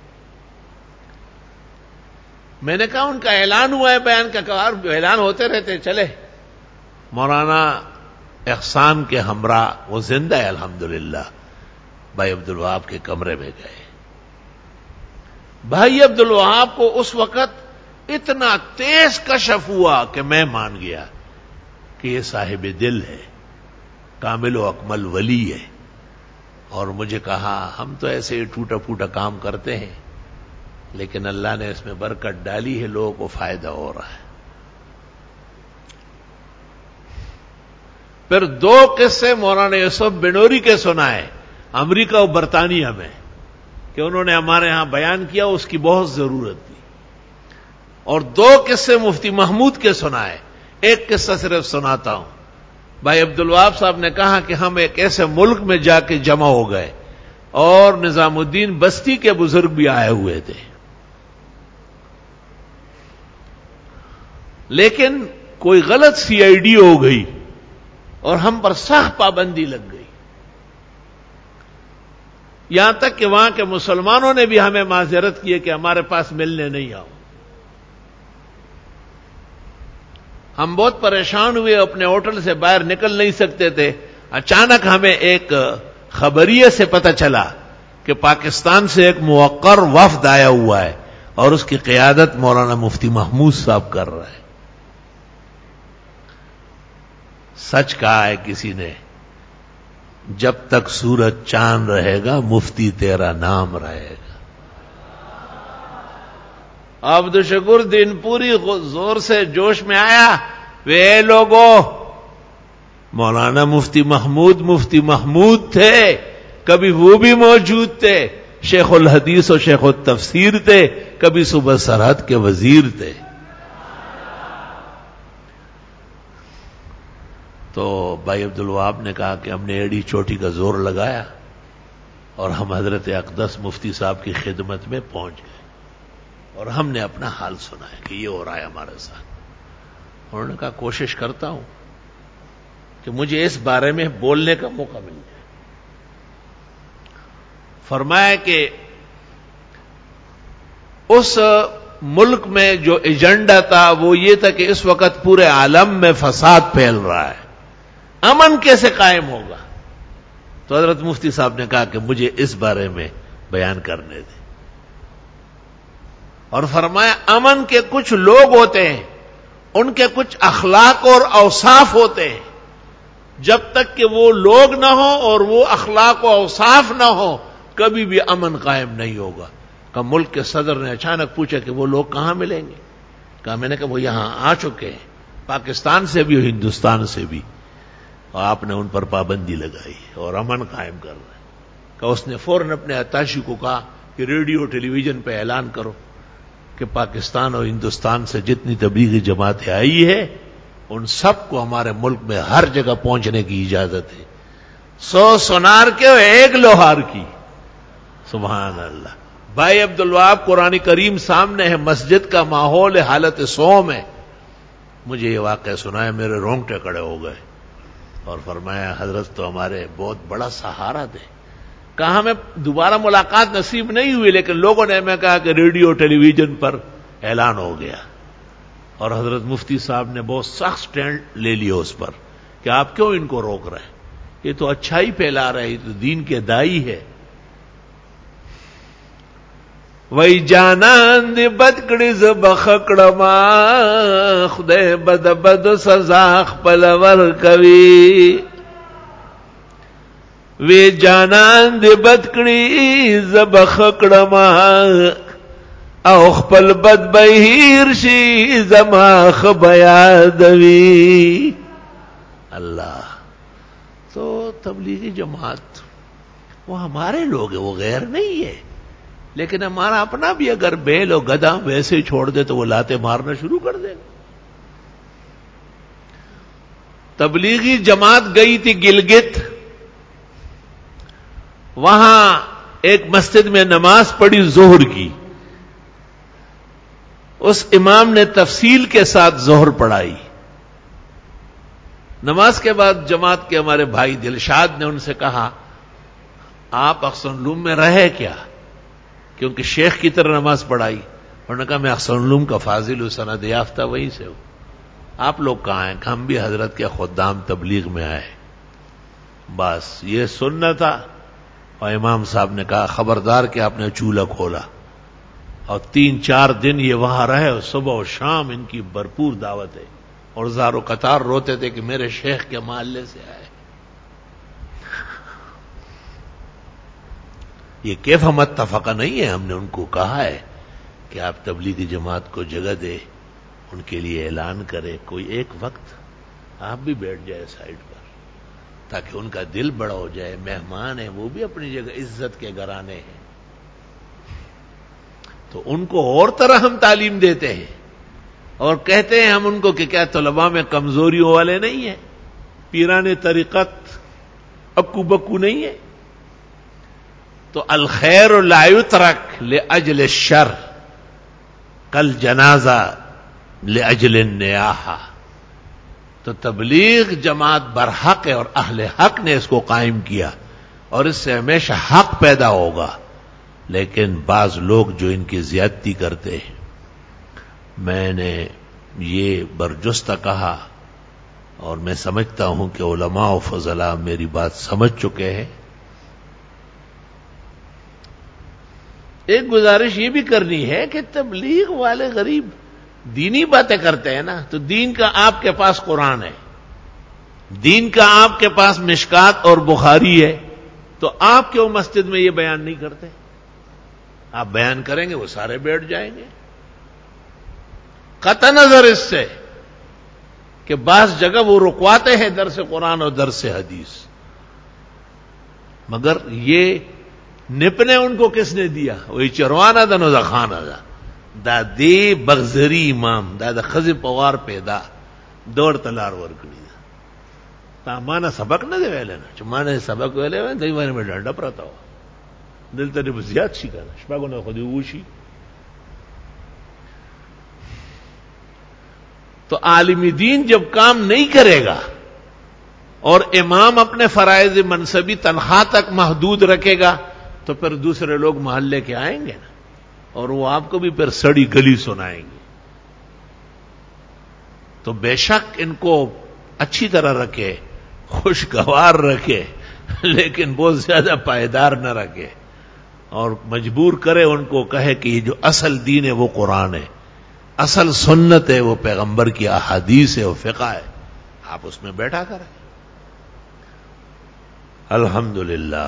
میں نے کہا ان کا اعلان ہوا ہے بیان کا، کہا اعلان ہوتے رہتے چلے۔ مولانا احسان کے ہمراہ، وہ زندہ ہے الحمدللہ، بھائی عبدالوہاب کے کمرے میں گئے۔ بھائی عبدالوہاب کو اس وقت اتنا تیز کشف ہوا کہ میں مان گیا کہ یہ صاحب دل ہے، کامل و اکمل ولی ہے، اور مجھے کہا ہم تو ایسے ہی ٹوٹا پھوٹا کام کرتے ہیں، لیکن اللہ نے اس میں برکت ڈالی ہے، لوگوں کو فائدہ ہو رہا ہے۔ پھر دو قصے مولانا یوسف بنوری کے سنائے امریکہ و برطانیہ میں کہ انہوں نے ہمارے ہاں بیان کیا، اس کی بہت ضرورت تھی، اور دو قصے مفتی محمود کے سنائے۔ ایک قصہ صرف سناتا ہوں۔ بھائی عبدالوہاب صاحب نے کہا کہ ہم ایک ایسے ملک میں جا کے جمع ہو گئے اور نظام الدین بستی کے بزرگ بھی آئے ہوئے تھے، لیکن کوئی غلط سی آئی ڈی ہو گئی اور ہم پر سخت پابندی لگ گئی، یہاں تک کہ وہاں کے مسلمانوں نے بھی ہمیں معذرت کی ہے کہ ہمارے پاس ملنے نہیں آؤ۔ ہم بہت پریشان ہوئے، اپنے ہوٹل سے باہر نکل نہیں سکتے تھے۔ اچانک ہمیں ایک خبریے سے پتہ چلا کہ پاکستان سے ایک موقر وفد آیا ہوا ہے اور اس کی قیادت مولانا مفتی محمود صاحب کر رہا ہے۔ سچ کہا ہے کسی نے، جب تک سورج چاند رہے گا مفتی تیرا نام رہے گا۔ عبد الشکور دین پوری زور سے جوش میں آیا، وے لوگو مولانا مفتی محمود مفتی محمود تھے، کبھی وہ بھی موجود تھے، شیخ الحدیث و شیخ التفسیر تھے، کبھی صوبہ سرحد کے وزیر تھے۔ تو بھائی عبدالوہاب نے کہا کہ ہم نے ایڑی چوٹی کا زور لگایا اور ہم حضرت اقدس مفتی صاحب کی خدمت میں پہنچ گئے اور ہم نے اپنا حال سنایا کہ یہ ہو رہا ہے ہمارے ساتھ۔ انہوں نے کہا کوشش کرتا ہوں کہ مجھے اس بارے میں بولنے کا موقع مل جائے۔ فرمایا کہ اس ملک میں جو ایجنڈا تھا وہ یہ تھا کہ اس وقت پورے عالم میں فساد پھیل رہا ہے، امن کیسے قائم ہوگا؟ تو حضرت مفتی صاحب نے کہا کہ مجھے اس بارے میں بیان کرنے دیں، اور فرمایا امن کے کچھ لوگ ہوتے ہیں ان کے کچھ اخلاق اور اوصاف ہوتے ہیں. جب تک کہ وہ لوگ نہ ہو اور وہ اخلاق و اوصاف نہ ہو کبھی بھی امن قائم نہیں ہوگا. کہ ملک کے صدر نے اچانک پوچھا کہ وہ لوگ کہاں ملیں گے؟ کہا میں نے کہا وہ یہاں آ چکے ہیں، پاکستان سے بھی اور ہندوستان سے بھی، اور آپ نے ان پر پابندی لگائی اور امن قائم کر رہے ہیں. کہ اس نے فوراً اپنے اتاشی کو کہا کہ ریڈیو ٹیلی ویژن پہ اعلان کرو کہ پاکستان اور ہندوستان سے جتنی تبلیغی جماعتیں آئی ہے ان سب کو ہمارے ملک میں ہر جگہ پہنچنے کی اجازت ہے. سو سونار کے ایک لوہار کی. سبحان اللہ. بھائی عبد الوہاب قرآن کریم سامنے ہے، مسجد کا ماحول ہے، حالت سوم ہے. مجھے یہ واقعہ سنا ہے، میرے رونگٹے کڑے ہو گئے اور فرمایا حضرت تو ہمارے بہت بڑا سہارا تھے. کہا ہمیں دوبارہ ملاقات نصیب نہیں ہوئی، لیکن لوگوں نے ہمیں کہا کہ ریڈیو ٹیلی ویژن پر اعلان ہو گیا. اور حضرت مفتی صاحب نے بہت سخت سٹینڈ لے لیا اس پر کہ آپ کیوں ان کو روک رہے ہیں، یہ تو اچھائی پھیلا رہے، یہ تو دین کے دائی ہے. وی جانان دی بدکڑی زب خکڑما خدای بد بد سزا خپل ور کوي. وی جانان دی بدکڑی زب خکڑما او خپل بد بهیر شي زما خبیا دوی. اللہ. تو تبلیغی جماعت وہ ہمارے لوگ ہیں، وہ غیر نہیں ہے، لیکن ہمارا اپنا بھی اگر بیل اور گدھا ویسے ہی چھوڑ دے تو وہ لاتے مارنا شروع کر دے گا. تبلیغی جماعت گئی تھی گلگت، وہاں ایک مسجد میں نماز پڑھی ظہر کی. اس امام نے تفصیل کے ساتھ ظہر پڑھائی. نماز کے بعد جماعت کے ہمارے بھائی دلشاد نے ان سے کہا آپ احسن العلوم میں رہے کیا؟ کیونکہ شیخ کی طرح نماز پڑھائی. انہوں نے کہا میں احسن العلوم کا فاضل ہوں، سند یافتہ وہیں سے ہوں. آپ لوگ کہاں ہیں؟ کہ ہم بھی حضرت کے خدام تبلیغ میں آئے. بس یہ سننا تھا. اور امام صاحب نے کہا خبردار کہ آپ نے چولہا کھولا. اور تین چار دن یہ وہاں رہے اور صبح و شام ان کی بھرپور دعوت ہے. اور زار و قطار روتے تھے کہ میرے شیخ کے محلے سے آئے. یہ کیف ہم اتفقہ نہیں ہے، ہم نے ان کو کہا ہے کہ آپ تبلیغی جماعت کو جگہ دے، ان کے لیے اعلان کرے، کوئی ایک وقت آپ بھی بیٹھ جائے سائڈ پر تاکہ ان کا دل بڑا ہو جائے. مہمان ہیں، وہ بھی اپنی جگہ عزت کے گھرانے ہیں. تو ان کو اور طرح ہم تعلیم دیتے ہیں اور کہتے ہیں ہم ان کو کہ کیا طلباء میں کمزوریوں والے نہیں ہیں، پیران طریقت اکو بکو نہیں ہے. تو الخیر لا یترک لاجل الشر کل جنازہ لاجل النیاحہ. تو تبلیغ جماعت برحق ہے اور اہل حق نے اس کو قائم کیا اور اس سے ہمیشہ حق پیدا ہوگا. لیکن بعض لوگ جو ان کی زیادتی کرتے ہیں، میں نے یہ برجستہ کہا اور میں سمجھتا ہوں کہ علماء و فضلاء میری بات سمجھ چکے ہیں. ایک گزارش یہ بھی کرنی ہے کہ تبلیغ والے غریب دینی باتیں کرتے ہیں نا، تو دین کا آپ کے پاس قرآن ہے، دین کا آپ کے پاس مشکات اور بخاری ہے، تو آپ کیوں مسجد میں یہ بیان نہیں کرتے؟ آپ بیان کریں گے وہ سارے بیٹھ جائیں گے. قطع نظر اس سے کہ بعض جگہ وہ رکواتے ہیں درس قرآن اور درس حدیث، مگر یہ نپنے ان کو کس نے دیا؟ وہی چروانا دا نو دا خانہ دا دا دی بغزری امام دا دا خزی پوار پیدا دور تلار ورکڑی دا. تا مانا سبق نہ دے ویلے نا، چو مانا سبق ویلے ویلے دی مانا میں ڈانڈا پراتا ہوا دل تری بزیاد شی کانا شپاگو نا خودی ووشی. تو عالم دین جب کام نہیں کرے گا اور امام اپنے فرائض منصبی تنخواہ تک محدود رکھے گا تو پھر دوسرے لوگ محلے کے آئیں گے نا، اور وہ آپ کو بھی پھر سڑی گلی سنائیں گے. تو بے شک ان کو اچھی طرح رکھے، خوشگوار رکھے، لیکن بہت زیادہ پائیدار نہ رکھے، اور مجبور کرے ان کو، کہے کہ یہ جو اصل دین ہے وہ قرآن ہے. اصل سنت ہے وہ پیغمبر کی احادیث ہے، وہ فقہ ہے، آپ اس میں بیٹھا کریں. الحمدللہ.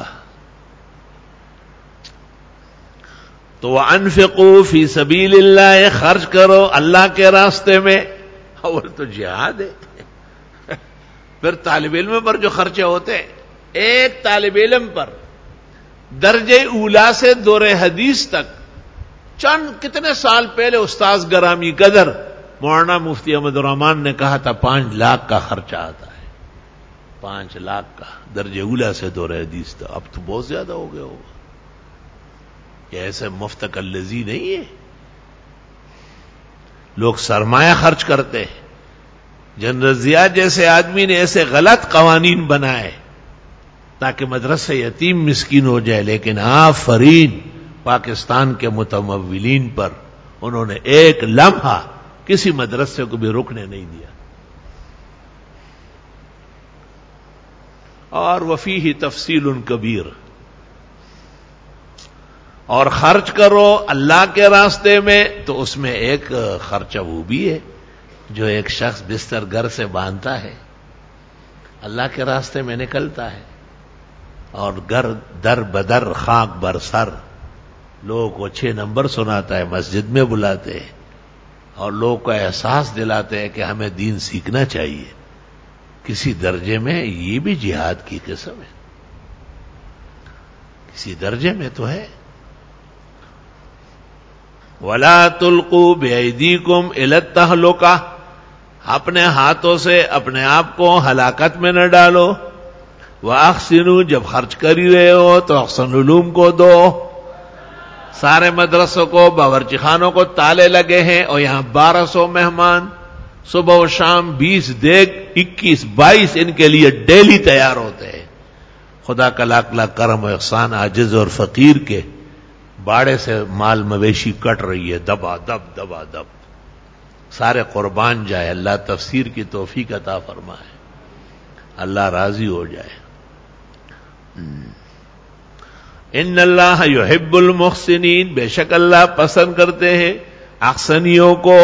تو وَأَنفِقُوا فِي سَبِيلِ اللَّهِ، خرچ کرو اللہ کے راستے میں. اور تو جہاد ہے. پھر طالب علم پر جو خرچے ہوتے ہیں، ایک طالب علم پر درجے اولا سے دور حدیث تک چند کتنے سال پہلے استاذ گرامی قدر مولانا مفتی احمد الرحمان نے کہا تھا پانچ لاکھ کا خرچہ آتا ہے. پانچ لاکھ کا درجے اولا سے دور حدیث تک. اب تو بہت زیادہ ہو گیا ہوگا. یہ ایسے مفت کلزی نہیں ہے. لوگ سرمایہ خرچ کرتے ہیں. جنرل ضیاء جیسے آدمی نے ایسے غلط قوانین بنائے تاکہ مدرسہ یتیم مسکین ہو جائے، لیکن آفرین پاکستان کے متمولین پر، انہوں نے ایک لمحہ کسی مدرسے کو بھی رکنے نہیں دیا. اور وفیہ تفصیل کبیر. اور خرچ کرو اللہ کے راستے میں، تو اس میں ایک خرچہ وہ بھی ہے جو ایک شخص بستر گھر سے باندھتا ہے، اللہ کے راستے میں نکلتا ہے، اور گھر در بدر خاک بر سر لوگوں کو چھ نمبر سناتا ہے، مسجد میں بلاتے ہیں اور لوگوں کو احساس دلاتے ہیں کہ ہمیں دین سیکھنا چاہیے. کسی درجے میں یہ بھی جہاد کی قسم ہے، کسی درجے میں تو ہے. وَلَا تُلْقُوا بِأَيْدِيكُمْ إِلَى التَّهْلُكَةِ، اپنے ہاتھوں سے اپنے آپ کو ہلاکت میں نہ ڈالو. وَأَحْسِنُوا، جب خرچ کر ہی رہے ہو تو احسن علوم کو دو. سارے مدرسوں کو، باورچی خانوں کو تالے لگے ہیں اور یہاں بارہ سو مہمان صبح و شام، بیس دیگ، اکیس بائیس ان کے لیے ڈیلی تیار ہوتے ہیں. خدا کا لاکھ لاکھ کرم و احسان عاجز اور فقیر کے باڑے سے مال مویشی کٹ رہی ہے، دبا دب دبا دب. سارے قربان جائے. اللہ تفسیر کی توفیق عطا فرمائے، اللہ راضی ہو جائے. ان اللہ یحب المحسنین، بے شک اللہ پسند کرتے ہیں احسنیوں کو.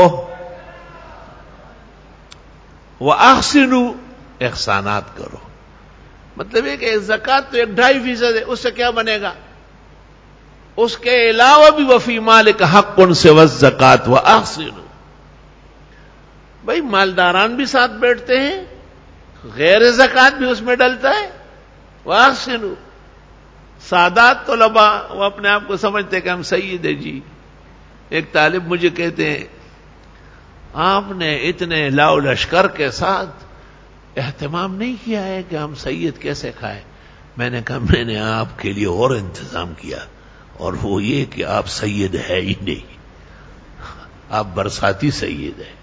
وَأَحْسِنُوا، احسانات کرو. مطلب ہے کہ زکوٰۃ تو ایک ڈھائی فیصد ہے، اس سے کیا بنے گا؟ اس کے علاوہ بھی وفی مالک حق سوى الزکوٰۃ وَأَحْسِنُوا. بھائی مالداران بھی ساتھ بیٹھتے ہیں، غیر زکوٰۃ بھی اس میں ڈلتا ہے. وَأَحْسِنُوا. سادات طلباء وہ اپنے آپ کو سمجھتے کہ ہم سید ہیں جی. ایک طالب مجھے کہتے ہیں آپ نے اتنے لاؤ لشکر کے ساتھ اہتمام نہیں کیا ہے کہ ہم سید کیسے کھائیں. میں نے کہا میں نے آپ کے لیے اور انتظام کیا، اور وہ یہ کہ آپ سید ہے ہی نہیں، آپ برساتی سید ہیں.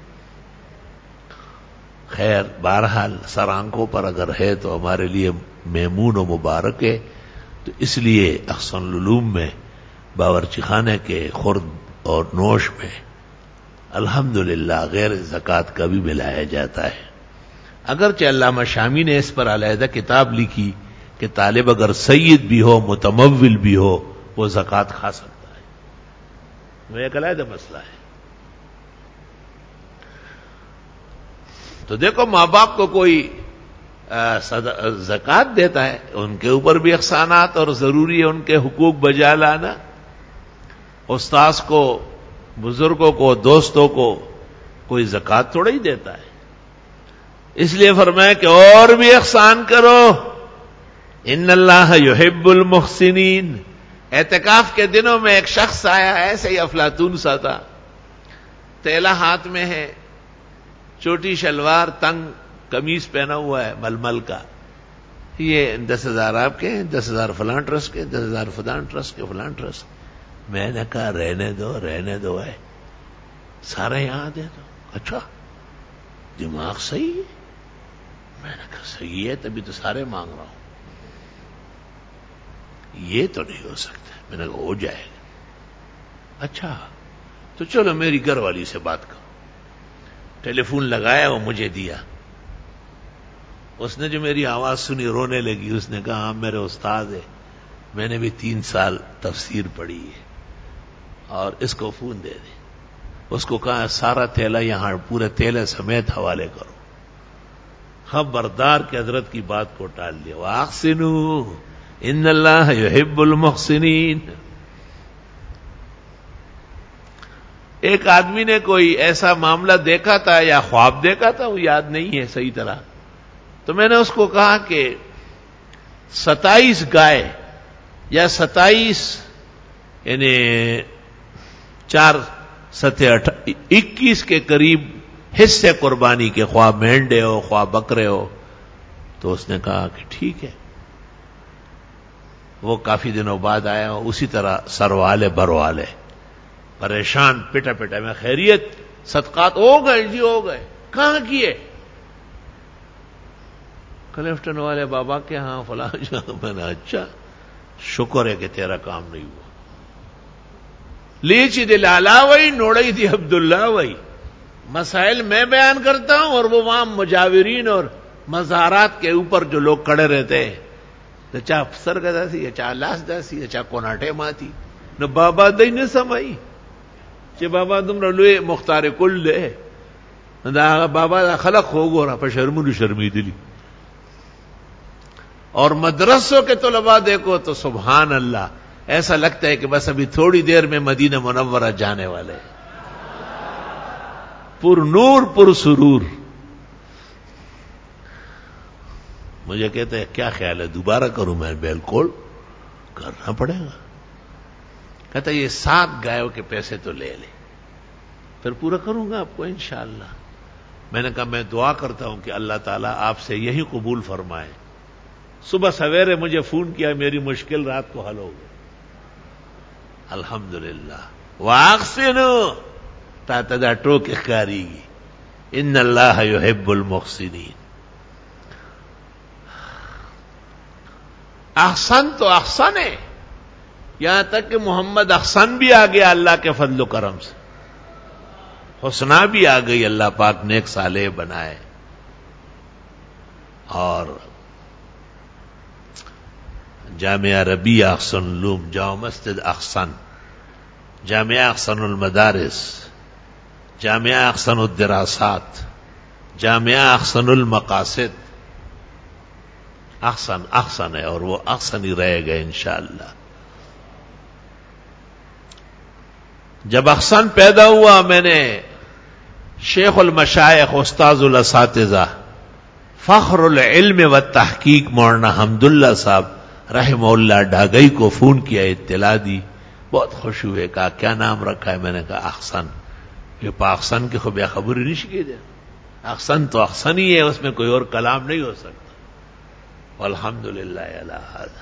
خیر بہرحال سر آنکھوں پر اگر ہے تو ہمارے لیے میمون و مبارک ہے. تو اس لیے احسن العلوم میں باورچی خانے کے خورد اور نوش میں الحمدللہ غیر زکوٰۃ کا بھی ملایا جاتا ہے. اگرچہ علامہ شامی نے اس پر علیحدہ کتاب لکھی کہ طالب اگر سید بھی ہو، متمول بھی ہو، وہ زکوٰۃ کھا سکتا ہے. وہ ایک علیحدہ مسئلہ ہے. تو دیکھو ماں باپ کو کوئی زکوٰۃ دیتا ہے، ان کے اوپر بھی احسانات اور ضروری ہے ان کے حقوق بجا لانا. استاذ کو، بزرگوں کو، دوستوں کو کوئی زکوٰۃ تھوڑا ہی دیتا ہے. اس لیے فرمایا کہ اور بھی احسان کرو. ان اللہ یحب المحسنین. اعتکاف کے دنوں میں ایک شخص آیا، ایسے ہی افلاطون سا تھا، تیلا ہاتھ میں ہے، چھوٹی شلوار، تنگ قمیص پہنا ہوا ہے ململ کا. یہ دس ہزار آپ کے، دس ہزار فلاں ٹرسٹ کے، دس ہزار فلاں ٹرسٹ کے، فلاں ٹرسٹ. میں نے کہا رہنے دو رہنے دو ہے، سارے یہاں دے دو. اچھا دماغ صحیح ہے. میں نے کہا صحیح ہے تبھی تو سارے مانگ رہا ہوں. یہ تو نہیں ہو سکتا. میں نے کہا ہو جائے گا. اچھا تو چلو میری گھر والی سے بات کرو. ٹیلی فون لگایا، وہ مجھے دیا. اس نے جو میری آواز سنی رونے لگی. اس نے کہا ہاں میرے استاد ہے، میں نے بھی تین سال تفسیر پڑھی ہے، اور اس کو فون دے دے. اس کو کہا سارا تیلا یہاں پورے تیلے سمیت حوالے کرو. خبردار کہ حضرت کی بات کو ٹال دیا. وَأَحْسِنُوا إِنَّ اللَّهَ يُحِبُّ الْمُحْسِنِينَ. ایک آدمی نے کوئی ایسا معاملہ دیکھا تھا یا خواب دیکھا تھا، وہ یاد نہیں ہے صحیح طرح، تو میں نے اس کو کہا کہ ستائیس گائے یا ستائیس یعنی چار ستے اکیس کے قریب حصے قربانی کے، خواہ مینڈے ہو خواہ بکرے ہو. تو اس نے کہا کہ ٹھیک ہے. وہ کافی دنوں بعد آیا، اسی طرح سروالے بروالے پریشان پٹا پٹا. میں خیریت صدقات ہو گئے جی ہو گئے. کہاں کیے؟ کلفٹن والے بابا کے ہاں فلاں. میں نے اچھا شکر ہے کہ تیرا کام نہیں ہوا. لیچی دلالا وئی نوڑئی تھی عبداللہ وئی. مسائل میں بیان کرتا ہوں اور وہ وہاں مجاورین اور مزارات کے اوپر جو لوگ کھڑے رہتے ہیں، نہ چاہ افسر کا دا سی یا چاہ لاس دا سی یا چاہ کوناٹے ماتی نہ بابا دئی نہ سمائی کہ بابا تم رلوے مختار کل دے دا بابا دا خلق ہو گو رہا پر شرمون شرمی دلی. اور مدرسوں کے طلباء دیکھو تو سبحان اللہ ایسا لگتا ہے کہ بس ابھی تھوڑی دیر میں مدینہ منورہ جانے والے، پر نور پر سرور. مجھے کہتے ہیں کیا خیال ہے دوبارہ کروں؟ میں بالکل کرنا پڑے گا. کہتا یہ سات گایوں کے پیسے تو لے لے، پھر پورا کروں گا آپ کو انشاءاللہ. میں نے کہا میں دعا کرتا ہوں کہ اللہ تعالیٰ آپ سے یہی قبول فرمائے. صبح سویرے مجھے فون کیا، میری مشکل رات کو حل ہو گئی الحمدللہ. واقسنوا تا تدا ٹوک اخکاری گی. ان اللہ یحب المحسنین. احسن تو احسن ہے، یہاں تک کہ محمد احسن بھی آ گیا اللہ کے فضل و کرم سے. حسنا بھی آ گئی، اللہ پاک نیک صالح بنائے. اور جامعہ ربیہ احسن العلوم، جامع مسجد احسن، جامعہ احسن المدارس، جامعہ احسن الدراسات، جامعہ احسن المقاصد. احسن احسن ہے اور وہ احسن ہی رہے گا انشاءاللہ. جب احسن پیدا ہوا، میں نے شیخ المشائخ استاذ الاساتذہ فخر العلم و تحقیق مولانا حمداللہ صاحب رحمہ اللہ ڈھاگئی کو فون کیا، اطلاع دی. بہت خوش ہوئے، کہا کیا نام رکھا ہے؟ میں نے کہا احسن. یہ پا احسن کی خوب خبر نہیں شکی دے. احسن تو احسن ہی ہے، اس میں کوئی اور کلام نہیں ہو سکتا. والحمدللہ علی ھذا.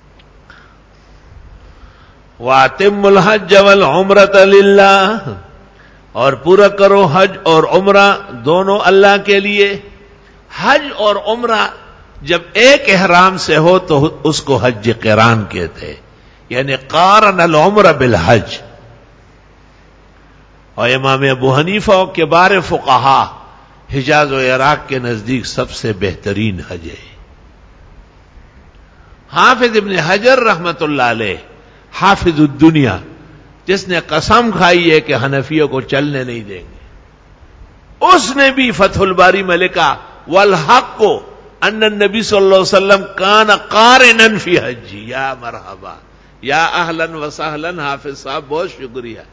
وَأَتِمُّ الْحَجَّ وَالْعُمْرَةَ لِلَّهِ. اور پورا کرو حج اور عمرہ دونوں اللہ کے لیے. حج اور عمرہ جب ایک احرام سے ہو تو اس کو حج قران کہتے، یعنی قارن العمرہ بالحج. اور امام ابو حنیفہ و کبار فقہا حجاز و عراق کے نزدیک سب سے بہترین حج ہے. حافظ ابن حجر رحمت اللہ علیہ حافظ الدنیا، جس نے قسم کھائی ہے کہ حنفیوں کو چلنے نہیں دیں گے، اس نے بھی فتح الباری میں لکھا والحق ان النبی صلی اللہ علیہ وسلم کان قارنا فی حجی. یا مرحبا، یا اہلا و سہلا. حافظ صاحب بہت شکریہ.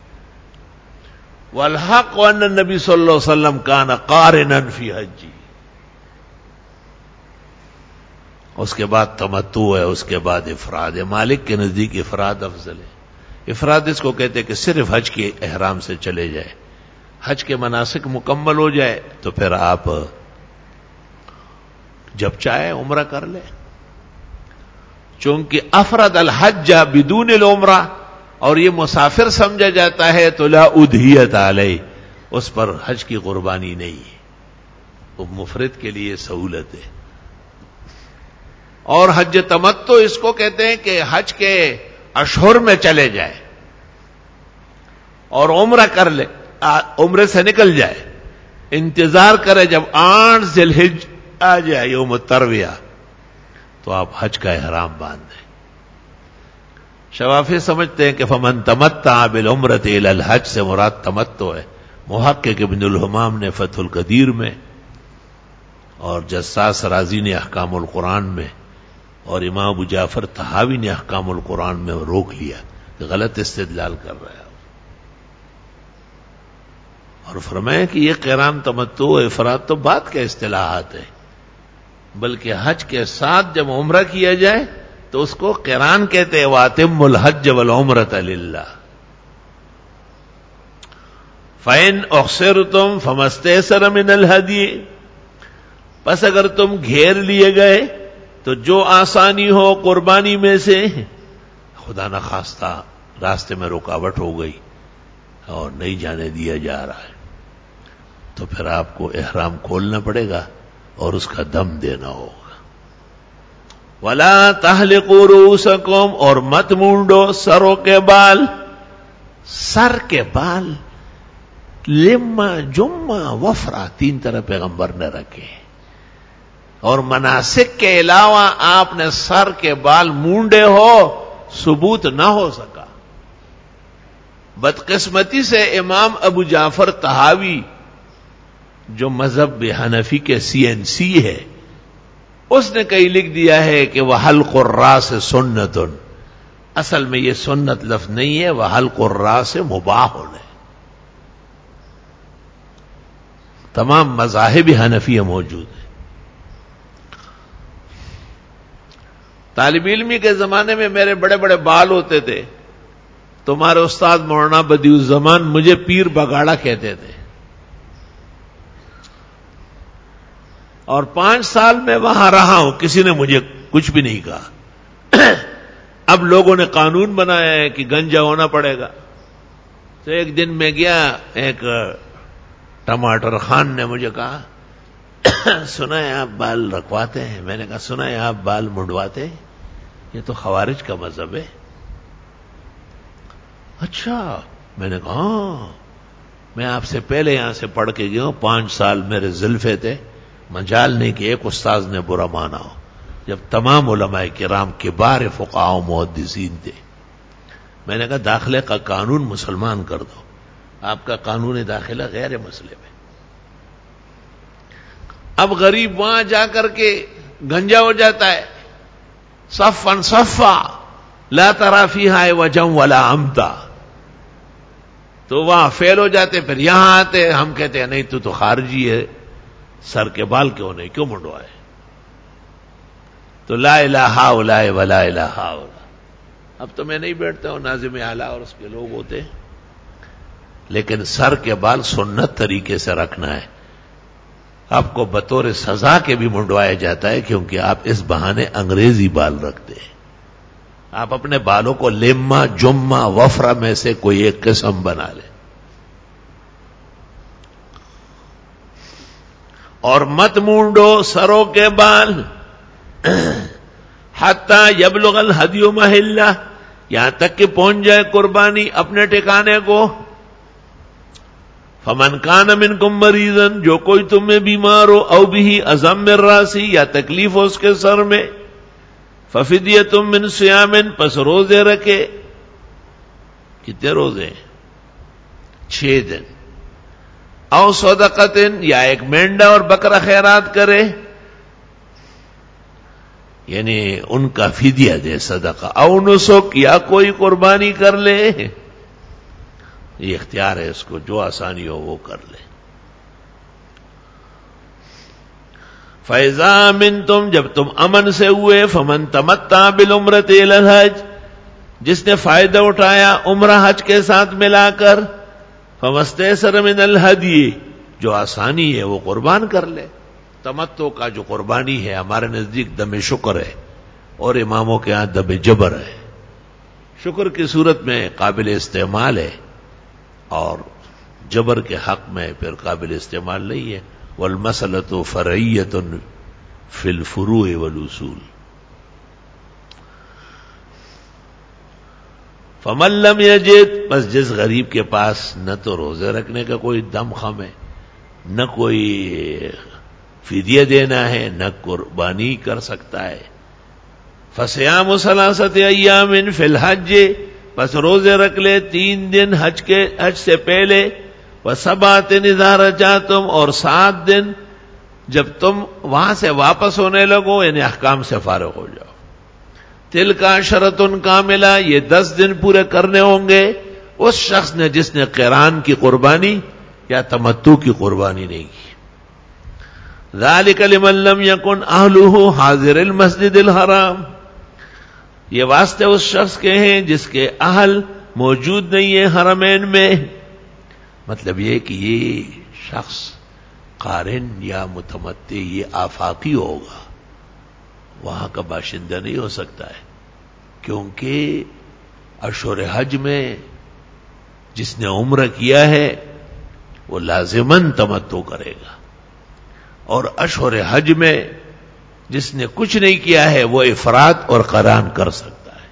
والحق ان النبی صلی اللہ علیہ وسلم کان قارنا فی حجی. اس کے بعد تمتع ہے، اس کے بعد افراد ہے. مالک کے نزدیک افراد افضل ہے. افراد اس کو کہتے ہیں کہ صرف حج کے احرام سے چلے جائے، حج کے مناسک مکمل ہو جائے تو پھر آپ جب چاہے عمرہ کر لیں. چونکہ افرد الحج بدون العمرہ، اور یہ مسافر سمجھا جاتا ہے تو لا ادھیت علیہ، اس پر حج کی قربانی نہیں ہے، وہ مفرد کے لیے سہولت ہے. اور حج تمتع اس کو کہتے ہیں کہ حج کے اشہر میں چلے جائے اور عمرہ کر لے، عمرے سے نکل جائے، انتظار کرے جب آٹھ ذی الحجہ آ جائے یوم الترویہ تو آپ حج کا احرام باندھ دیں. شوافی سمجھتے ہیں کہ فمن تمتع بالعمرۃ الی الحج سے مراد تمتع ہے. محقق ابن الحمام نے فتح القدیر میں اور جساس رازی نے احکام القرآن میں اور امام ابو جعفر طحاوی نے احکام القرآن میں روک لیا کہ غلط استدلال کر رہا ہے، اور فرمایا کہ یہ قران تمتع و افراد تو بات کے اصطلاحات ہیں، بلکہ حج کے ساتھ جب عمرہ کیا جائے تو اس کو قران کہتے ہیں. واتم الحج والعمرۃ للہ. فَإِنْ أُحْصِرْتُمْ فَمَا اسْتَيْسَرَ مِنَ الْهَدْيِ. پس اگر تم گھیر لیے گئے تو جو آسانی ہو قربانی میں سے، خدا نخواستہ راستے میں رکاوٹ ہو گئی اور نہیں جانے دیا جا رہا ہے تو پھر آپ کو احرام کھولنا پڑے گا اور اس کا دم دینا ہوگا. وَلَا تَحْلِقُوا رُؤُوسَكُمْ، اور مت مونڈو سروں کے بال. سر کے بال لما جمہ وفرا تین طرح پیغمبر نے رکھے، اور مناسک کے علاوہ آپ نے سر کے بال مونڈے ہو ثبوت نہ ہو سکا. بدقسمتی سے امام ابو جعفر طحاوی جو مذہب حنفی کے سی این سی ہے، اس نے کہیں لکھ دیا ہے کہ وہ حلق الراس سنت. اصل میں یہ سنت لفظ نہیں ہے، وہ حلق الراس مباح ہے. تمام مذاہب حنفیہ موجود ہیں. طالب علمی کے زمانے میں میرے بڑے بڑے بال ہوتے تھے، تمہارے استاد مولانا بدیع الزمان مجھے پیر بگاڑا کہتے تھے، اور پانچ سال میں وہاں رہا ہوں، کسی نے مجھے کچھ بھی نہیں کہا. اب لوگوں نے قانون بنایا ہے کہ گنجا ہونا پڑے گا. تو ایک دن میں گیا، ایک ٹماٹر خان نے مجھے کہا سنا ہے آپ بال رکھواتے ہیں. میں نے کہا سنا ہے آپ بال منڈواتے ہیں، یہ تو خوارج کا مذہب ہے. اچھا، میں نے کہا ہاں، میں آپ سے پہلے یہاں سے پڑھ کے گیا ہوں، پانچ سال میرے زلفے تھے، مجال نہیں کہ ایک استاذ نے برا مانا ہو، جب تمام علماء کرام کبار فقہاء و محدثین تھے. میں نے کہا داخلے کا قانون مسلمان کر دو، آپ کا قانون داخلہ غیر مسلم ہے. اب غریب وہاں جا کر کے گنجا ہو جاتا ہے. صفا صفا لا تری فیہا عوجا ولا امتا، تو وہاں فیل ہو جاتے. پھر یہاں آتے، ہم کہتے ہیں نہیں تو تو خارجی ہے، سر کے بال کیوں نہیں، کیوں منڈوائے؟ تو لا الہ ہؤلاء ولا الہ ہؤلاء. اب تو میں نہیں بیٹھتا ہوں، ناظم اعلیٰ اور اس کے لوگ ہوتے، لیکن سر کے بال سنت طریقے سے رکھنا ہے. آپ کو بطور سزا کے بھی منڈوایا جاتا ہے، کیونکہ آپ اس بہانے انگریزی بال رکھتے ہیں. آپ اپنے بالوں کو لما جمہ وفرا میں سے کوئی ایک قسم بنا لیں. اور مت مونڈو سروں کے بال حتی یبلغ الہدی محلہ، یہاں تک کہ پہنچ جائے قربانی اپنے ٹھکانے کو. فمن کان منکم مریضا، جو کوئی تم میں بیمار ہو، او بھی اذی من راسی، یا تکلیف ہو اس کے سر میں، ففدیۃ من صیام، پس روزے رکھے. کتنے روزے؟ چھ دن. او صدقۃ، یا ایک مینڈا اور بکرا خیرات کرے، یعنی ان کا فدیہ دے، صدقہ. او نسک، یا کوئی قربانی کر لے، یہ اختیار ہے اس کو، جو آسانی ہو وہ کر لے. فَإِذَا أَمِنْتُمْ، جب تم امن سے ہوئے، فَمَنْ تَمَتَّعَ بِالْعُمْرَةِ إِلَى الْحَجِّ، جس نے فائدہ اٹھایا عمرہ حج کے ساتھ ملا کر، فَمَا اسْتَيْسَرَ مِنَ الْهَدْيِ، جو آسانی ہے وہ قربان کر لے. تمتع کا جو قربانی ہے ہمارے نزدیک دم شکر ہے، اور اماموں کے ہاں دم جبر ہے. شکر کی صورت میں قابل استعمال ہے، اور جبر کے حق میں پھر قابل استعمال نہیں ہے. والمسألة فرعیة فی الفروع والاصول. فمن لم یجد، بس جس غریب کے پاس نہ تو روزے رکھنے کا کوئی دم خم ہے، نہ کوئی فدیہ دینا ہے، نہ قربانی کر سکتا ہے، فصیام ثلاثت ایام فی الحج، بس روزے رکھ لے تین دن حج کے حج سے پہلے، وسبعۃ اذا رجعتم، اور سات دن جب تم وہاں سے واپس ہونے لگو، یعنی احکام سے فارغ ہو جاؤ. تلک عشرۃ کاملہ، یہ دس دن پورے کرنے ہوں گے اس شخص نے جس نے قران کی قربانی یا تمتع کی قربانی نہیں کی. ذالک لمن لم یکن اہلہ حاضر المسجد الحرام، یہ واسطے اس شخص کے ہیں جس کے اہل موجود نہیں ہیں حرمین میں. مطلب یہ کہ یہ شخص قارن یا متمتع یہ آفاقی ہوگا، وہاں کا باشندہ نہیں ہو سکتا ہے، کیونکہ اشہر حج میں جس نے عمرہ کیا ہے وہ لازماً تمتع کرے گا، اور اشہر حج میں جس نے کچھ نہیں کیا ہے وہ افراد اور قران کر سکتا ہے.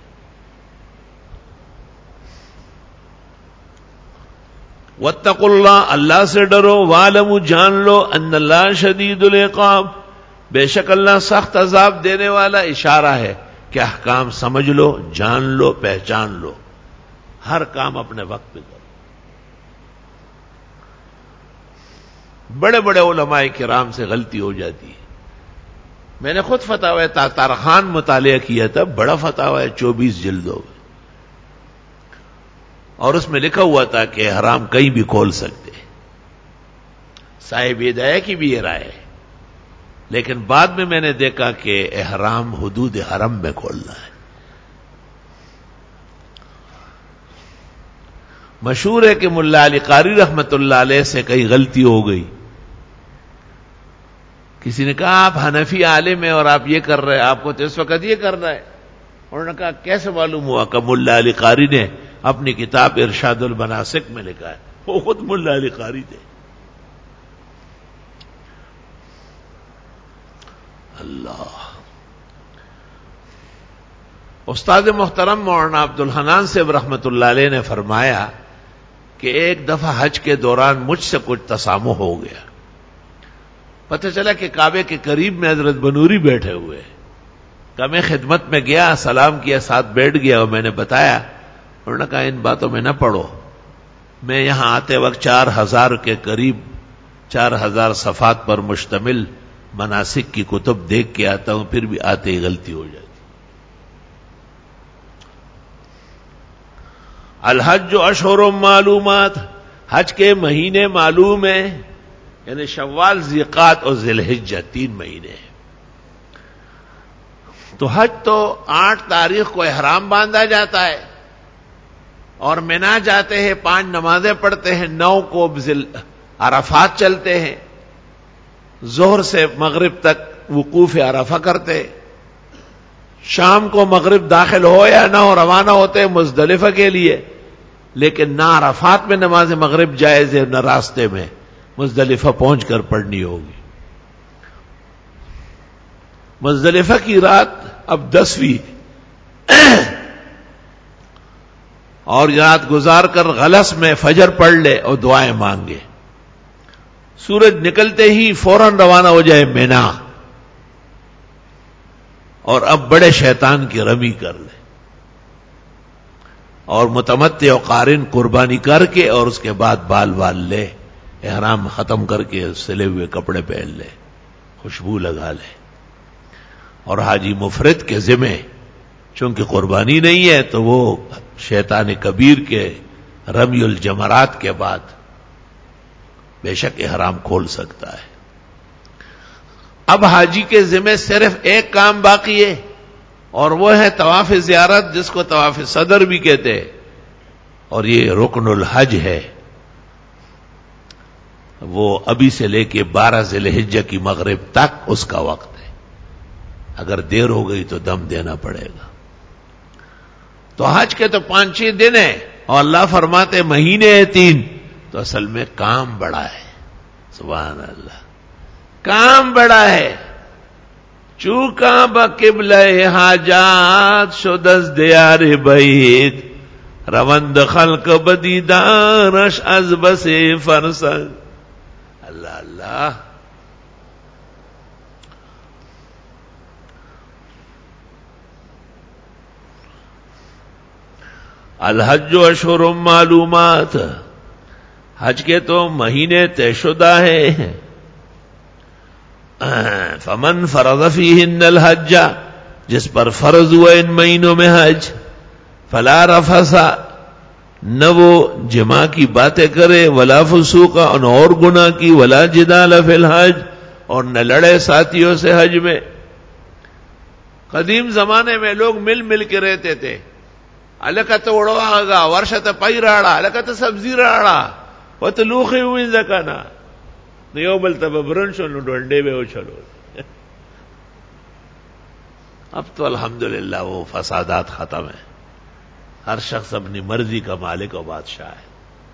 واتقوا اللہ، اللہ سے ڈرو، وَاعْلَمُوا، جان لو، ان اللہ شدید العقاب، بے شک اللہ سخت عذاب دینے والا. اشارہ ہے کہ احکام سمجھ لو، جان لو، پہچان لو، ہر کام اپنے وقت پہ کرو. بڑے بڑے علماء کرام سے غلطی ہو جاتی ہے. میں نے خود فتاوی تاتارخان مطالعہ کیا تھا، بڑا فتاوی ہے، چوبیس جلدوں میں، اور اس میں لکھا ہوا تھا کہ حرام کہیں بھی کھول سکتے. صاحب ہدایہ کی بھی یہ رائے ہے، لیکن بعد میں میں نے دیکھا کہ احرام حدود حرم میں کھولنا ہے. مشہور ہے کہ ملا علی قاری رحمت اللہ علیہ سے کئی غلطی ہو گئی. کسی نے کہا آپ حنفی عالم ہیں اور آپ یہ کر رہے ہیں، آپ کو تو اس وقت یہ کرنا ہے. انہوں نے کہا کیسے معلوم ہوا؟ کہ ملا علی قاری نے اپنی کتاب ارشاد المناسک میں لکھا ہے، وہ خود ملا علی قاری تھے. اللہ. استاد محترم مولانا عبد الحنان صاحب رحمت اللہ علیہ نے فرمایا کہ ایک دفعہ حج کے دوران مجھ سے کچھ تسامح ہو گیا. پتہ چلا کہ کعبے کے قریب میں حضرت بنوری بیٹھے ہوئے. کہ میں خدمت میں گیا، سلام کیا، ساتھ بیٹھ گیا اور میں نے بتایا. انہوں نے کہا ان باتوں میں نہ پڑھو، میں یہاں آتے وقت چار ہزار کے قریب چار ہزار صفحات پر مشتمل مناسک کی کتب دیکھ کے آتا ہوں، پھر بھی آتے ہی غلطی ہو جاتی. الحج اشہر معلومات، حج کے مہینے معلوم ہیں، یعنی شوال، ذیقعد اور ذی الحجہ، تین مہینے ہیں. تو حج تو آٹھ تاریخ کو احرام باندھا جاتا ہے اور منا جاتے ہیں، پانچ نمازیں پڑھتے ہیں، نو کو عرفات چلتے ہیں، ظہر سے مغرب تک وقوف عرفہ کرتے، شام کو مغرب داخل ہو یا نہ ہو روانہ ہوتے مزدلفہ کے لیے. لیکن نہ عرفات میں نماز مغرب جائز ہے، نہ راستے میں، مزدلفہ پہنچ کر پڑھنی ہوگی. مزدلفہ کی رات اب دسویں اور رات گزار کر غلس میں فجر پڑھ لے اور دعائیں مانگے. سورج نکلتے ہی فوراً روانہ ہو جائے مینا، اور اب بڑے شیطان کی رمی کر لے، اور متمتع و قارن قربانی کر کے اور اس کے بعد بال بال لے، احرام ختم کر کے سلے ہوئے کپڑے پہن لے، خوشبو لگا لے. اور حاجی مفرد کے ذمہ چونکہ قربانی نہیں ہے تو وہ شیطان کبیر کے رمی الجمرات کے بعد بے شک احرام کھول سکتا ہے. اب حاجی کے ذمہ صرف ایک کام باقی ہے، اور وہ ہے طواف زیارت، جس کو طواف صدر بھی کہتے ہیں، اور یہ رکن الحج ہے. وہ ابھی سے لے کے بارہ ذی الحجہ کی مغرب تک اس کا وقت ہے. اگر دیر ہو گئی تو دم دینا پڑے گا. تو حج کے تو پانچ چھ دن ہیں اور اللہ فرماتے مہینے ہیں تین، تو اصل میں کام بڑا ہے. سبحان اللہ، کام بڑا ہے. چوکا بقبلہ حاجات شدز دیار بعید، روند خلق بدیدارش از بس فرسنگ. اللہ اللہ. الحج اشہر معلومات، حج کے تو مہینے طے شدہ ہیں. فمن فرض فیہن الحج، جس پر فرض ہوا ان مہینوں میں حج، فلا رفث، نہ وہ جماع کی باتیں کرے، ولا فسوق، اور گناہ کی، ولا جدال فی الحج، اور نہ لڑے ساتھیوں سے حج میں. قدیم زمانے میں لوگ مل مل کے رہتے تھے. الکت اڑواگا ورشت پئی راڑا، الکت سبزی راڑا وت لوخی ہوئی زکنا نیو بل تب برنشو نو ڈنڈے میں چلو. اب تو الحمدللہ وہ فسادات ختم ہیں. ہر شخص اپنی مرضی کا مالک و بادشاہ ہے.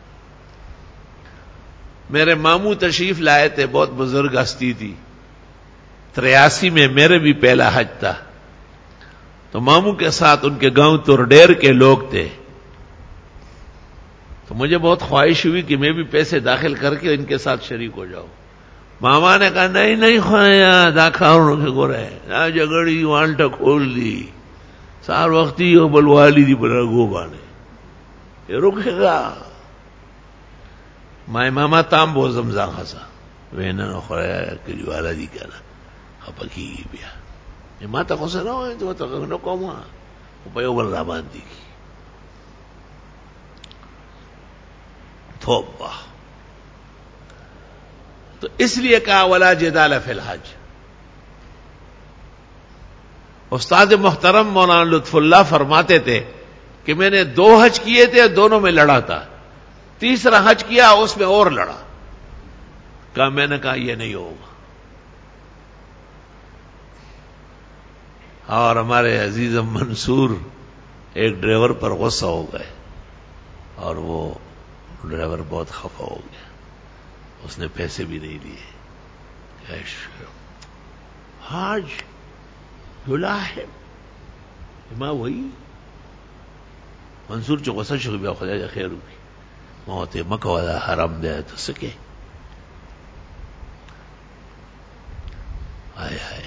میرے ماموں تشریف لائے تھے، بہت بزرگ ہستی تھی. تریاسی میں میرے بھی پہلا حج تھا، تو ماموں کے ساتھ ان کے گاؤں ترڈیر کے لوگ تھے. تو مجھے بہت خواہش ہوئی کہ میں بھی پیسے داخل کر کے ان کے ساتھ شریک ہو جاؤں. ماما نے کہا نہیں نہیں خوایا داخا گو رہے جگڑی وانٹا کھول دی سار وقتی ہو بلوالی دی بلا گو بانے یہ رکے گا. مائے ماما تام بو زمزا خسا وینا نو خوایا کری والا دی کہنا خپکی گی بیا یہ ماتا کو سے نہ ہوئے تو تو نو کوما پیو بل رابان دی کی توبہ. تو اس لیے کہا ولا جدال فی الحج. استاد محترم مولانا لطف اللہ فرماتے تھے کہ میں نے دو حج کیے تھے، دونوں میں لڑا تھا. تیسرا حج کیا اس میں اور لڑا. کہا میں نے کہا یہ نہیں ہوگا. اور ہمارے عزیز منصور ایک ڈرائیور پر غصہ ہو گئے اور وہ ڈرائیور بہت خفا ہو گیا. اس نے پیسے بھی نہیں دیے. حاج یلاحب ما وہی منصور جو غصہ شو بیا خدا جا خیر ہوگی موت مکہ والا حرام دے تو سکے. آئے آئے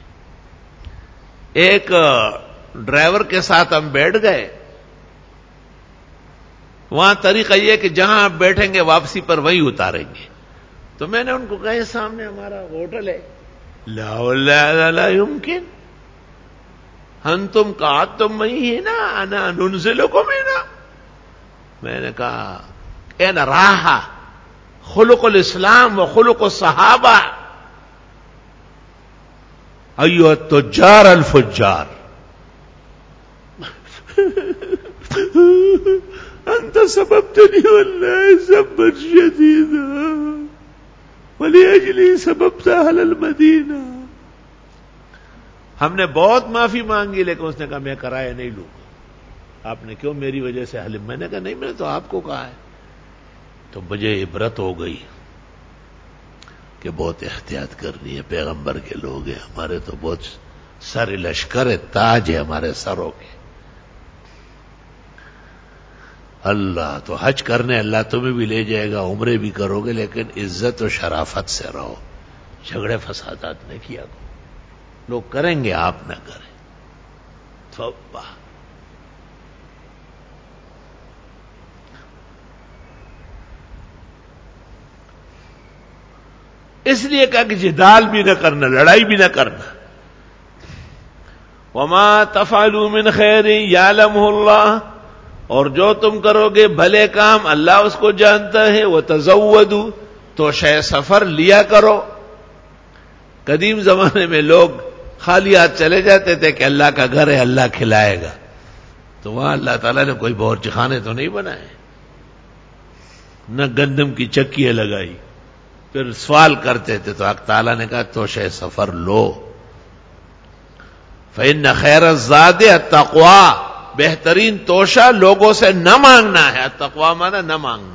ایک ڈرائیور کے ساتھ ہم بیٹھ گئے. وہاں طریقہ یہ کہ جہاں آپ بیٹھیں گے واپسی پر وہیں اتاریں گے. تو میں نے ان کو کہا سامنے ہمارا ہوٹل ہے. لا واللہ لا يمکن ہن تم کہا تم وہی ہے نا انا ننزلکم ہنا. میں نے کہا این راہا خلق الاسلام و خلق الصحابہ ایوہ التجار الفجار انت سببتنی واللہ سببا شدیدا ولیجلی سببت اہل المدینہ. ہم نے بہت معافی مانگی لیکن اس نے کہا میں کرایہ نہیں لوں گا. آپ نے کیوں؟ میری وجہ سے حلم. میں نے کہا نہیں میں نے تو آپ کو کہا ہے. تو مجھے عبرت ہو گئی کہ بہت احتیاط کرنی ہے. پیغمبر کے لوگ ہیں ہمارے تو بہت سر لشکر تاج ہے ہمارے سروں کے. اللہ تو حج کرنے اللہ تمہیں بھی لے جائے گا، عمرے بھی کرو گے، لیکن عزت و شرافت سے رہو. جھگڑے فسادات نہ کیا کرو. لوگ کریں گے آپ نہ کریں. توبہ. اس لیے کہا کہ جدال بھی نہ کرنا، لڑائی بھی نہ کرنا. وما تفعلوا من خیر یعلمہ اللہ، اور جو تم کرو گے بھلے کام اللہ اس کو جانتا ہے. وتزودوا، تو شے سفر لیا کرو. قدیم زمانے میں لوگ خالی ہاتھ چلے جاتے تھے کہ اللہ کا گھر ہے اللہ کھلائے گا. تو وہاں اللہ تعالیٰ نے کوئی باورچی خانے تو نہیں بنائے، نہ گندم کی چکیاں لگائی. پھر سوال کرتے تھے تو حق تعالیٰ نے کہا تو شے سفر لو. فإن خیر الزاد التقوی، بہترین توشہ لوگوں سے نہ مانگنا ہے. التقوی مانا نہ مانگنا.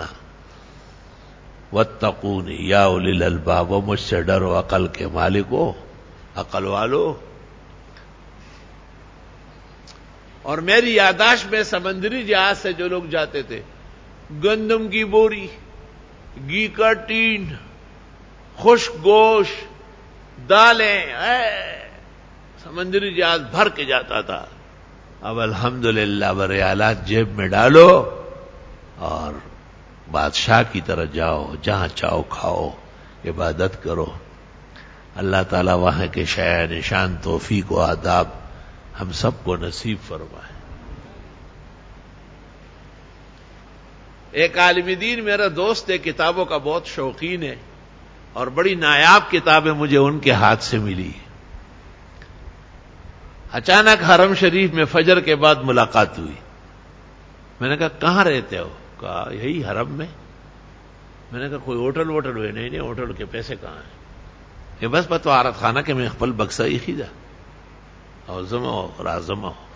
واتقون یا اولی الالباب، و مجھ سے ڈرو عقل کے مالکو، عقل والو. اور میری یاداشت میں سمندری جہاز سے جو لوگ جاتے تھے، گندم کی بوری، گھی کا ٹین، خشک گوشت، دالیں، اے سمندری جہاز بھر کے جاتا تھا. اب الحمدللہ بریالات جیب میں ڈالو اور بادشاہ کی طرح جاؤ، جہاں چاہو کھاؤ، عبادت کرو. اللہ تعالیٰ وہاں کے شایع نشان توفیق و آداب ہم سب کو نصیب فرمائے. ایک عالم دین میرا دوست ہے، کتابوں کا بہت شوقین ہے، اور بڑی نایاب کتابیں مجھے ان کے ہاتھ سے ملی. اچانک حرم شریف میں فجر کے بعد ملاقات ہوئی. میں نے کہا کہاں رہتے ہو؟ کہا یہی حرم میں. میں نے کہا کوئی ہوٹل ووٹل ہوئے؟ نہیں نہیں ہوٹل کے پیسے کہاں ہیں؟ کہ بس پتو عارت خانہ کے میں خپل بکسا ہی خیدا اور زما اور آزما ہو.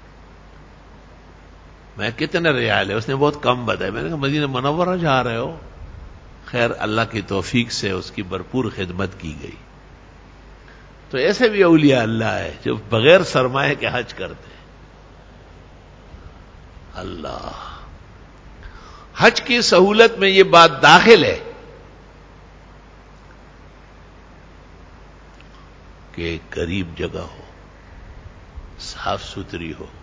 میں کتنے ریال ہے؟ اس نے بہت کم بتایا. میں نے کہا مدینہ منورہ جا رہے ہو؟ خیر اللہ کی توفیق سے اس کی بھرپور خدمت کی گئی. تو ایسے بھی اولیاء اللہ ہے جو بغیر سرمایہ کے حج کرتے ہیں. اللہ حج کی سہولت میں یہ بات داخل ہے کہ قریب جگہ ہو، صاف ستھری ہو.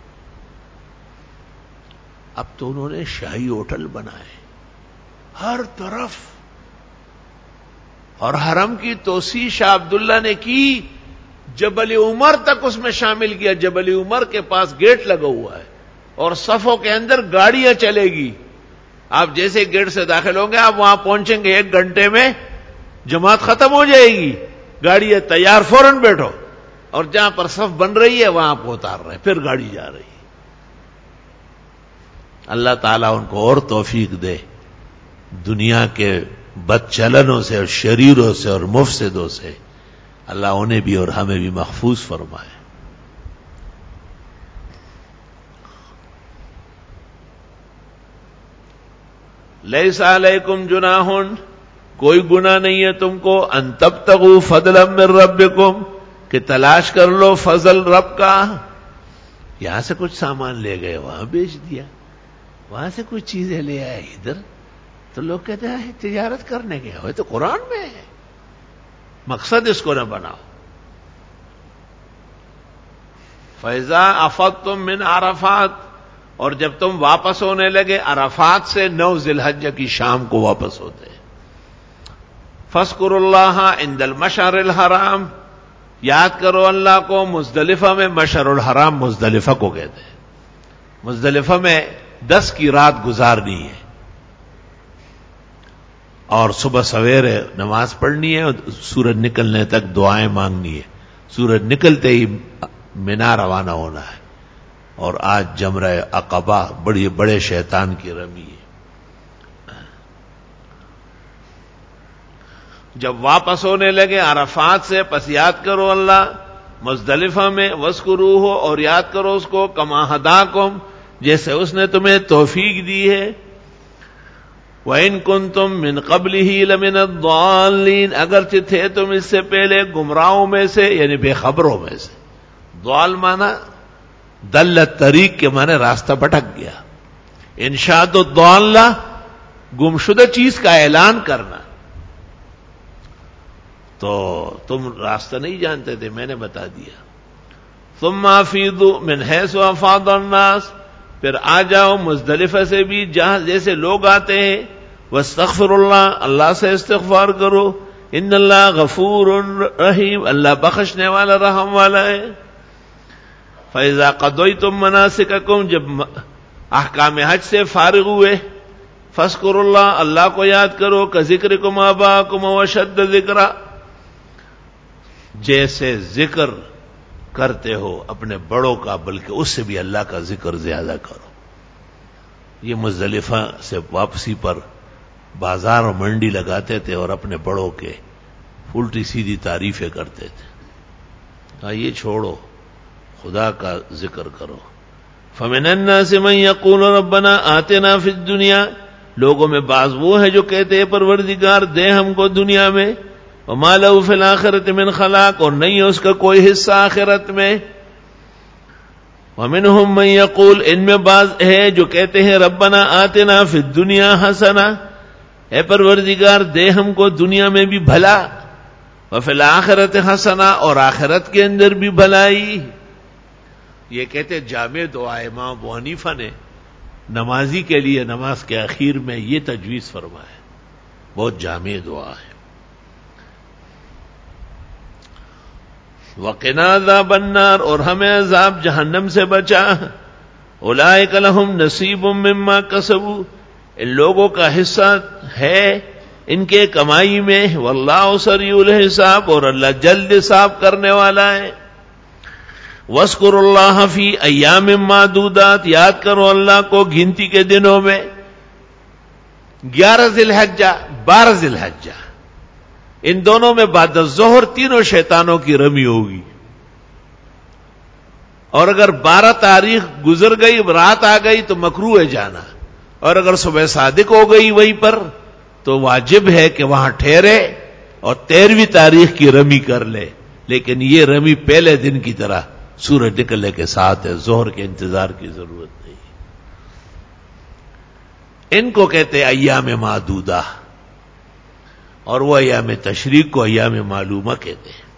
اب تو انہوں نے شاہی ہوٹل بنائے ہر طرف، اور حرم کی توسیع شاہ عبداللہ نے کی، جبل عمر تک اس میں شامل کیا. جبل عمر کے پاس گیٹ لگا ہوا ہے اور صفوں کے اندر گاڑیاں چلے گی. آپ جیسے گیٹ سے داخل ہوں گے آپ وہاں پہنچیں گے ایک گھنٹے میں جماعت ختم ہو جائے گی. گاڑی ہے تیار، فوراً بیٹھو، اور جہاں پر صف بن رہی ہے وہاں آپ کو اتار رہے ہیں، پھر گاڑی جا رہی ہے. اللہ تعالیٰ ان کو اور توفیق دے، دنیا کے بد چلنوں سے اور شریروں سے اور مفسدوں سے اللہ انہیں بھی اور ہمیں بھی محفوظ فرمائے. لیس علیکم جناح، کوئی گناہ نہیں ہے تم کو، ان تبتغوا فضلا من ربکم، کہ تلاش کر لو فضل رب کا. یہاں سے کچھ سامان لے گئے وہاں بیچ دیا، وہاں سے کچھ چیزیں لے آئے ادھر، تو لوگ کہتے ہیں تجارت کرنے گئے ہوئے. تو قرآن میں ہے، مقصد اس کو نہ بناؤ. فَإِذَا أَفَضْتُم مِّنْ عَرَفَاتٍ، اور جب تم واپس ہونے لگے عرفات سے، نو ذی الحجہ کی شام کو واپس ہوتے ہیں. فَاذْكُرُوا اللَّهَ عِندَ الْمَشْعَرِ الْحَرَامِ، یاد کرو اللہ کو مزدلفہ میں. مشعر الحرام مزدلفہ کو کہتے ہیں. مزدلفہ میں دس کی رات گزارنی ہے، اور صبح سویرے نماز پڑھنی ہے، اور سورج نکلنے تک دعائیں مانگنی ہے. سورج نکلتے ہی مینا روانہ ہونا ہے. اور آج جمرہ عقبہ بڑی بڑے شیطان کی رمی ہے. جب واپس ہونے لگے عرفات سے، پس یاد کرو اللہ مزدلفہ میں. وَاذْكُرُوهُ، اور یاد کرو اس کو، کما ہداکم، جیسے اس نے تمہیں توفیق دی ہے. وَإِن كُنتُم مِّن قَبْلِهِ لَمِنَ الضَّالِّينَ، اگرچہ تھے تم اس سے پہلے گمراہوں میں سے، یعنی بے خبروں میں سے. ضال مانا دل الطریق کے معنی راستہ بھٹک گیا. انشاد الضالہ گمشدہ چیز کا اعلان کرنا. تو تم راستہ نہیں جانتے تھے، میں نے بتا دیا. ثم افیضوا من حیث افاض الناس، پھر آ جاؤ مزدلفہ سے بھی جہاں جیسے لوگ آتے ہیں. واستغفر اللہ، اللہ سے استغفار کرو. ان اللہ غفور رحیم، اللہ بخشنے والا رحم والا ہے. فَإِذَا قَضَيْتُم مَّنَاسِكَكُمْ، جب احکام حج سے فارغ ہوئے، فاذکروا اللہ، اللہ کو یاد کرو. کذکرکم آباءکم واشد ذکرا، جیسے ذکر کرتے ہو اپنے بڑوں کا، بلکہ اس سے بھی اللہ کا ذکر زیادہ کرو. یہ مزدلفہ سے واپسی پر بازار اور منڈی لگاتے تھے اور اپنے بڑوں کے الٹی سیدھی تعریفیں کرتے تھے. ہاں یہ چھوڑو، خدا کا ذکر کرو. فَمِنَ النَّاسِ مَن يَقُولُ رَبَّنَا آتِنَا فِي الدُّنْيَا، لوگوں میں بعض وہ ہے جو کہتے ہیں پروردگار دے ہم کو دنیا میں. وَمَا لَهُ فِي الْآخِرَةِ مِنْ خَلَاقٍ، اور نہیں ہے اس کا کوئی حصہ آخرت میں. وَمِنْهُمْ مَن يَقُولُ، ان میں بعض ہے جو کہتے ہیں ربنا آتنا فی الدنیا حسنہ، اے پروردگار دے ہم کو دنیا میں بھی بھلا. وفی الآخرۃ حسنہ، اور آخرت کے اندر بھی بھلائی. یہ کہتے جامع دعا امام ابو حنیفہ نے نمازی کے لیے نماز کے اخیر میں یہ تجویز فرمایا، بہت جامع دعا ہے۔ وَقِنَا عَذَابَ النَّارِ، اور ہمیں عذاب جہنم سے بچا۔ اولئک لہم نصیب مما کسبوا، ان لوگوں کا حصہ ہے ان کے کمائی میں، واللہ سریع الحساب، اور اللہ جلد حساب کرنے والا ہے۔ وَاذْكُرُوا اللَّهَ فِي أَيَّامٍ مَّعْدُودَاتٍ، یاد کرو اللہ کو گنتی کے دنوں میں، گیارہ ذی الحجہ، بارہ ذی الحجہ، ان دونوں میں بعد الظہر تینوں شیطانوں کی رمی ہوگی، اور اگر بارہ تاریخ گزر گئی، رات آ گئی تو مکروہ ہے جانا، اور اگر صبح صادق ہو گئی وہیں پر تو واجب ہے کہ وہاں ٹھہرے اور تیرہویں تاریخ کی رمی کر لے، لیکن یہ رمی پہلے دن کی طرح سورج نکلنے کے ساتھ ہے، ظہر کے انتظار کی ضرورت نہیں۔ ان کو کہتے ایام معدودہ، اور وہ ایام تشریق کو ایام معلومہ کہتے ہیں۔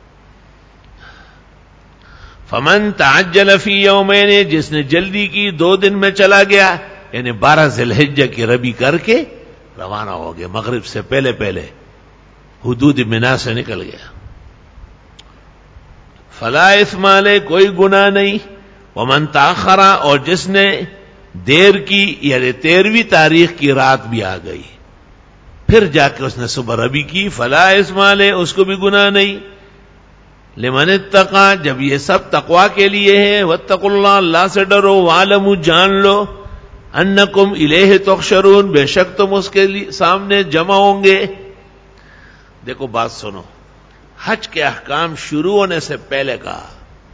فمن تعجل فی یومین، جس نے جلدی کی دو دن میں چلا گیا، یعنی بارہ ذی الحجہ کی رمی کر کے روانہ ہو گیا، مغرب سے پہلے پہلے حدود منا سے نکل گیا، فلا اثم علیہ، کوئی گناہ نہیں۔ ومن تاخر، اور جس نے دیر کی، یعنی تیرہویں تاریخ کی رات بھی آ گئی، پھر جا کے اس نے صبح ربی کی، فلا اثم علیہ، اس کو بھی گناہ نہیں۔ لمن اتقى، جب یہ سب تقوی کے لیے ہے، واتقوا اللہ، اللہ سے ڈرو، وعلموا، جان لو، انکم الیہ تحشرون، بے شک تم اس کے سامنے جمع ہوں گے۔ دیکھو بات سنو، حج کے احکام شروع ہونے سے پہلے کہا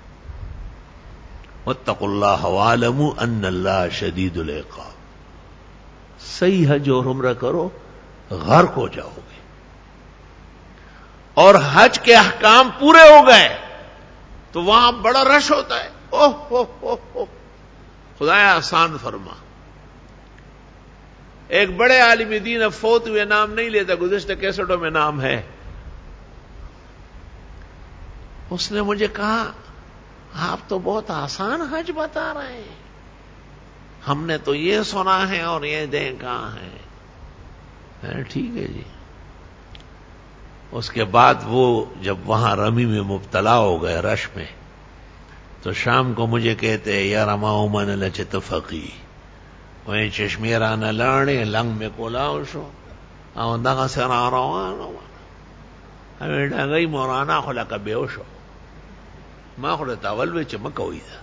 واتقوا اللہ وعلموا ان اللہ شدید العقاب، صحیح حج اور عمرہ کرو، غرق ہو جاؤ گے۔ اور حج کے احکام پورے ہو گئے تو وہاں بڑا رش ہوتا ہے، اوہ اوہ اوہ اوہ، خدایا آسان فرما۔ ایک بڑے عالم دین، اب فوت ہوئے، نام نہیں لیتا، گزشتہ کیسٹوں میں نام ہے، اس نے مجھے کہا آپ تو بہت آسان حج بتا رہے ہیں، ہم نے تو یہ سنا ہے اور یہ دیکھا ہے۔ ٹھیک ہے جی۔ اس کے بعد وہ جب وہاں رمی میں مبتلا ہو گئے، رش میں، تو شام کو مجھے کہتے ہیں یا رما من لچت فقی وہیں چشمیران لاڑے لنگ میں کولاؤ شو دغه سره روانه وه ډنګۍ مورانا خو لکه بیهوش ما خو ته اول وی چې مکوې ده۔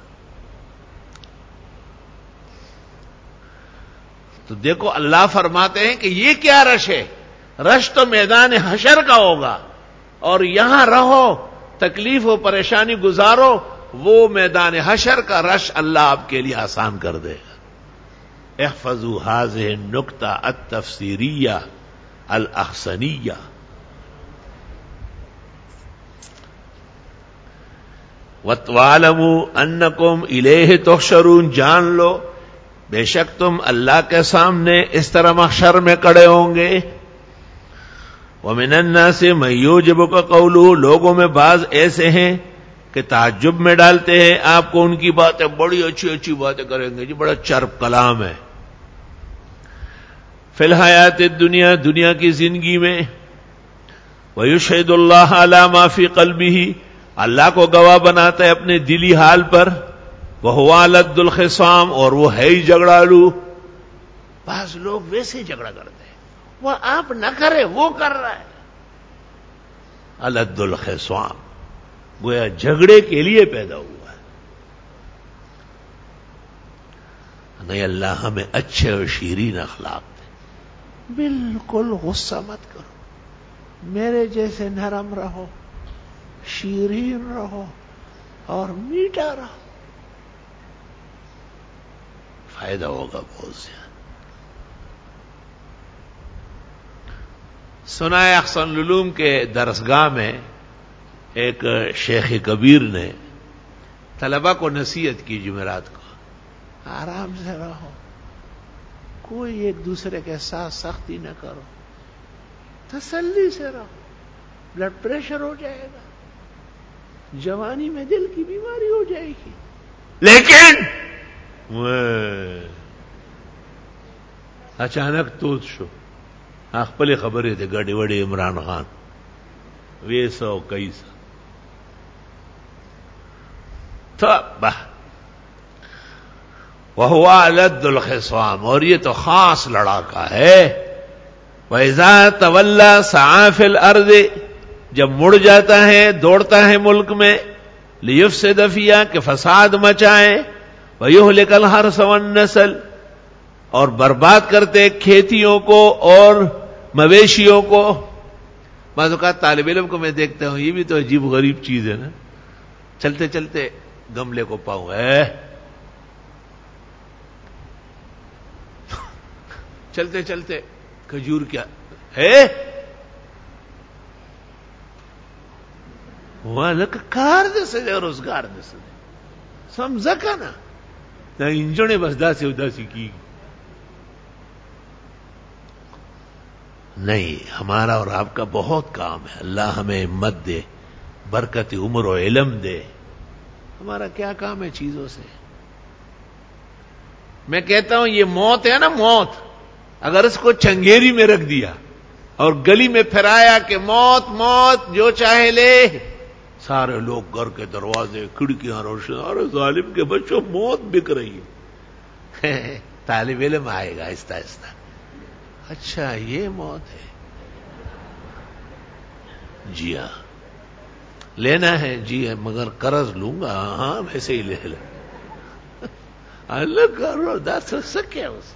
تو دیکھو اللہ فرماتے ہیں کہ یہ کیا رش ہے، رش تو میدان حشر کا ہوگا، اور یہاں رہو، تکلیف و پریشانی گزارو، وہ میدان حشر کا رش اللہ آپ کے لیے آسان کر دے گا۔ احفظوا هذه النکتہ التفسیریہ الاحسنیہ۔ وَاعْلَمُوا أَنَّكُمْ إِلَيْهِ تُحْشَرُونَ، جان لو بے شک تم اللہ کے سامنے اس طرح محشر میں کھڑے ہوں گے۔ وَمِنَ النَّاسِ مَن يُعْجِبُكَ قَوْلُهُ، لوگوں میں بعض ایسے ہیں کہ تعجب میں ڈالتے ہیں آپ کو ان کی باتیں، بڑی اچھی اچھی باتیں کریں گے جی، بڑا چرب کلام ہے۔ فی الحیات الدنیا، دنیا کی زندگی میں، وَيُشْهِدُ اللَّهَ عَلَى مَا فِي قَلْبِهِ، اللہ کو گواہ بناتا ہے اپنے دلی حال پر، وَهُوَ أَلَدُّ الْخِصَامِ، اور وہ ہے ہی جھگڑالو۔ بعض لوگ ویسے جھگڑا کرتے ہیں، وہ آپ نہ کرے وہ کر رہا ہے، أَلَدُّ الْخِصَامِ، گویا جھگڑے کے لیے پیدا ہوا ہے۔ نہیں، اللہ ہمیں اچھے اور شیرین اخلاق دے۔ بالکل غصہ مت کرو، میرے جیسے نرم رہو، شیرین رہو اور میٹھا رہو، فائدہ ہوگا بہت زیادہ۔ سنا ہے احسن العلوم کے درسگاہ میں ایک شیخ کبیر نے طلبہ کو نصیحت کی جمعرات کو، آرام سے رہو، کوئی ایک دوسرے کے ساتھ سختی نہ کرو، تسلی سے رہو، بلڈ پریشر ہو جائے گا، جوانی میں دل کی بیماری ہو جائے گی، لیکن اچانک تو شو خپل خبرې د ګډې وډې عمران خان ویسا او کیسا تبا وهو علد الخصام، اور یہ تو خاص لڑاکا ہے. وَإِذَا تَوَلَّى سَعَى فِي الْأَرْضِ، جب مڑ جاتا ہے دوڑتا ہے ملک میں، لِيُفْسِدَ فِيهَا کہ فساد مچائے، وَيُهْلِكَ الْحَرْثَ وَالنَّسْلَ اور برباد کرتے کھیتیوں کو اور مویشیوں کو. بعض اوقات طالب علم کو میں دیکھتا ہوں، یہ بھی تو عجیب غریب چیز ہے نا، چلتے چلتے گملے کو پاؤں ہے، چلتے چلتے کھجور کیا ہے وہاں لک کار دسے دے روزگار دسے دے سمجھا کا نا نہ انجنے بس دا سے ادا سی کی نہیں. ہمارا اور آپ کا بہت کام ہے. اللہ ہمیں ہمت دے، برکت عمر و علم دے. ہمارا کیا کام ہے چیزوں سے؟ میں کہتا ہوں یہ موت ہے نا، موت اگر اس کو چنگیری میں رکھ دیا اور گلی میں پھرایا کہ موت موت جو چاہے لے، سارے لوگ گھر کے دروازے کھڑکیاں روشن، اور ظالم کے بچوں موت بک رہی ہے. طالب علم آئے گا آہستہ آہستہ، اچھا یہ موت ہے، جی ہاں لینا ہے، جی ہے مگر قرض لوں گا، ہاں ویسے ہی لے لیں. اللہ کرو دس سکے اس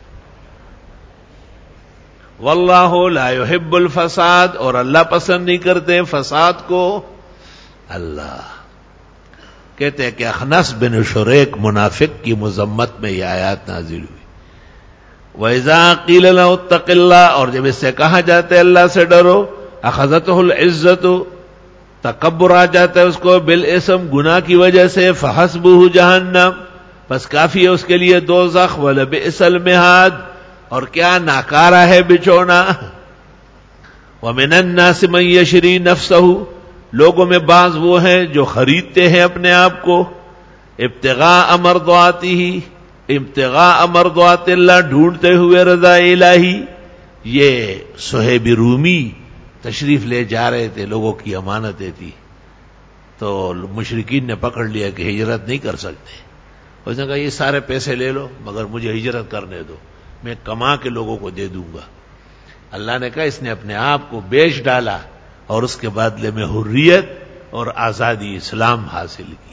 واللہ لا يحب الفساد، اور اللہ پسند نہیں کرتے فساد کو. اللہ کہتے ہیں کہ اخنس بن شریک منافق کی مذمت میں یہ آیات نازل ہوئی. وَإِذَا قِيلَ لَهُ اتَّقِ اللَّهَ، اور جب اس سے کہا جاتا ہے اللہ سے ڈرو، اخذته العزت، تکبر آ جاتا ہے اس کو، بالاسم گناہ کی وجہ سے، فحسبه جہنم، بس کافی ہے اس کے لیے دوزخ، ولبئس المہاد، اور کیا ناکارا ہے بچونا. وَمِنَ النَّاسِ مَن يَشْرِي نَفْسَهُ، لوگوں میں بعض وہ ہیں جو خریدتے ہیں اپنے آپ کو، ابتغاء مرضاته، ابتغاء مرضات اللہ، ڈھونڈتے ہوئے رضا الہی. یہ صہیب رومی تشریف لے جا رہے تھے، لوگوں کی امانتیں تھی، تو مشرکین نے پکڑ لیا کہ ہجرت نہیں کر سکتے. اس نے کہا یہ سارے پیسے لے لو مگر مجھے ہجرت کرنے دو، میں کما کے لوگوں کو دے دوں گا. اللہ نے کہا اس نے اپنے آپ کو بیچ ڈالا اور اس کے بدلے میں حریت اور آزادی اسلام حاصل کی.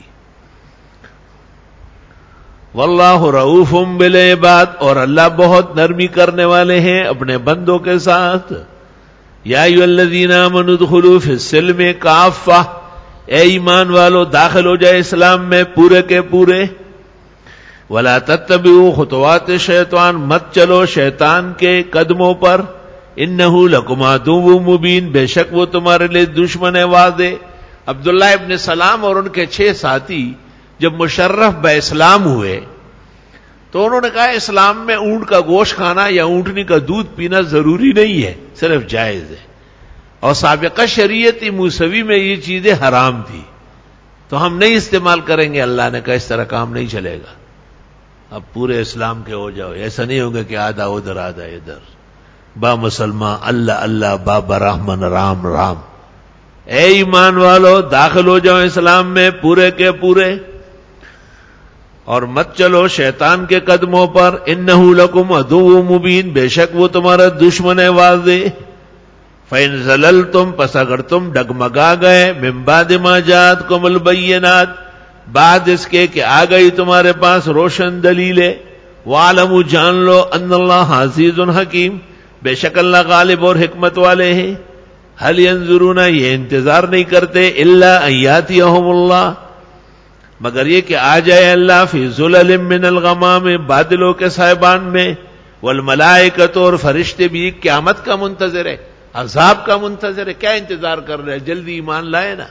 واللہ رؤوف بالعباد، اور اللہ بہت نرمی کرنے والے ہیں اپنے بندوں کے ساتھ. یا ایھا الذین آمنوا ادخلوا فی السلم کافہ، اے ایمان والو داخل ہو جائے اسلام میں پورے کے پورے. ولا تتبعوا خطوات الشیطان، مت چلو شیطان کے قدموں پر. انہ لکم عدو مبین، بے شک وہ تمہارے لیے دشمن ہے واضح. عبداللہ ابن سلام اور ان کے چھ ساتھی جب مشرف با اسلام ہوئے تو انہوں نے کہا اسلام میں اونٹ کا گوشت کھانا یا اونٹنی کا دودھ پینا ضروری نہیں ہے، صرف جائز ہے، اور سابقہ شریعت موسوی میں یہ چیزیں حرام تھی تو ہم نہیں استعمال کریں گے. اللہ نے کہا اس طرح کام نہیں چلے گا، اب پورے اسلام کے ہو جاؤ. ایسا نہیں ہوگا کہ آدھا ادھر آدھا ادھر. با مسلمان اللہ اللہ، بابا رحمن رام رام. اے ایمان والو داخل ہو جاؤ اسلام میں پورے کے پورے، اور مت چلو شیطان کے قدموں پر. انہ لکم عدو مبین، بے شک وہ تمہارا دشمن ہے واضح. فَإِن زَلَلْتُمْ، پس اگر تم ڈگمگا گئے، من بعد ما جاءتکم البینات، بعد اس کے کہ آ گئی تمہارے پاس روشن دلیلیں. وَاعْلَمُوا، جان لو، ان اللہ عزیز حکیم، بے شک اللہ غالب اور حکمت والے ہیں. هل ينظرون، یہ انتظار نہیں کرتے، الا ان یاتیہم اللہ، مگر یہ کہ آ جائے اللہ، فی ظلل من الغمام، بادلوں کے صاحبان میں، والملائکۃ، اور فرشتے بھی قیامت کا منتظر ہے، عذاب کا منتظر ہے. کیا انتظار کر رہے ہیں؟ جلدی ایمان لائے نا.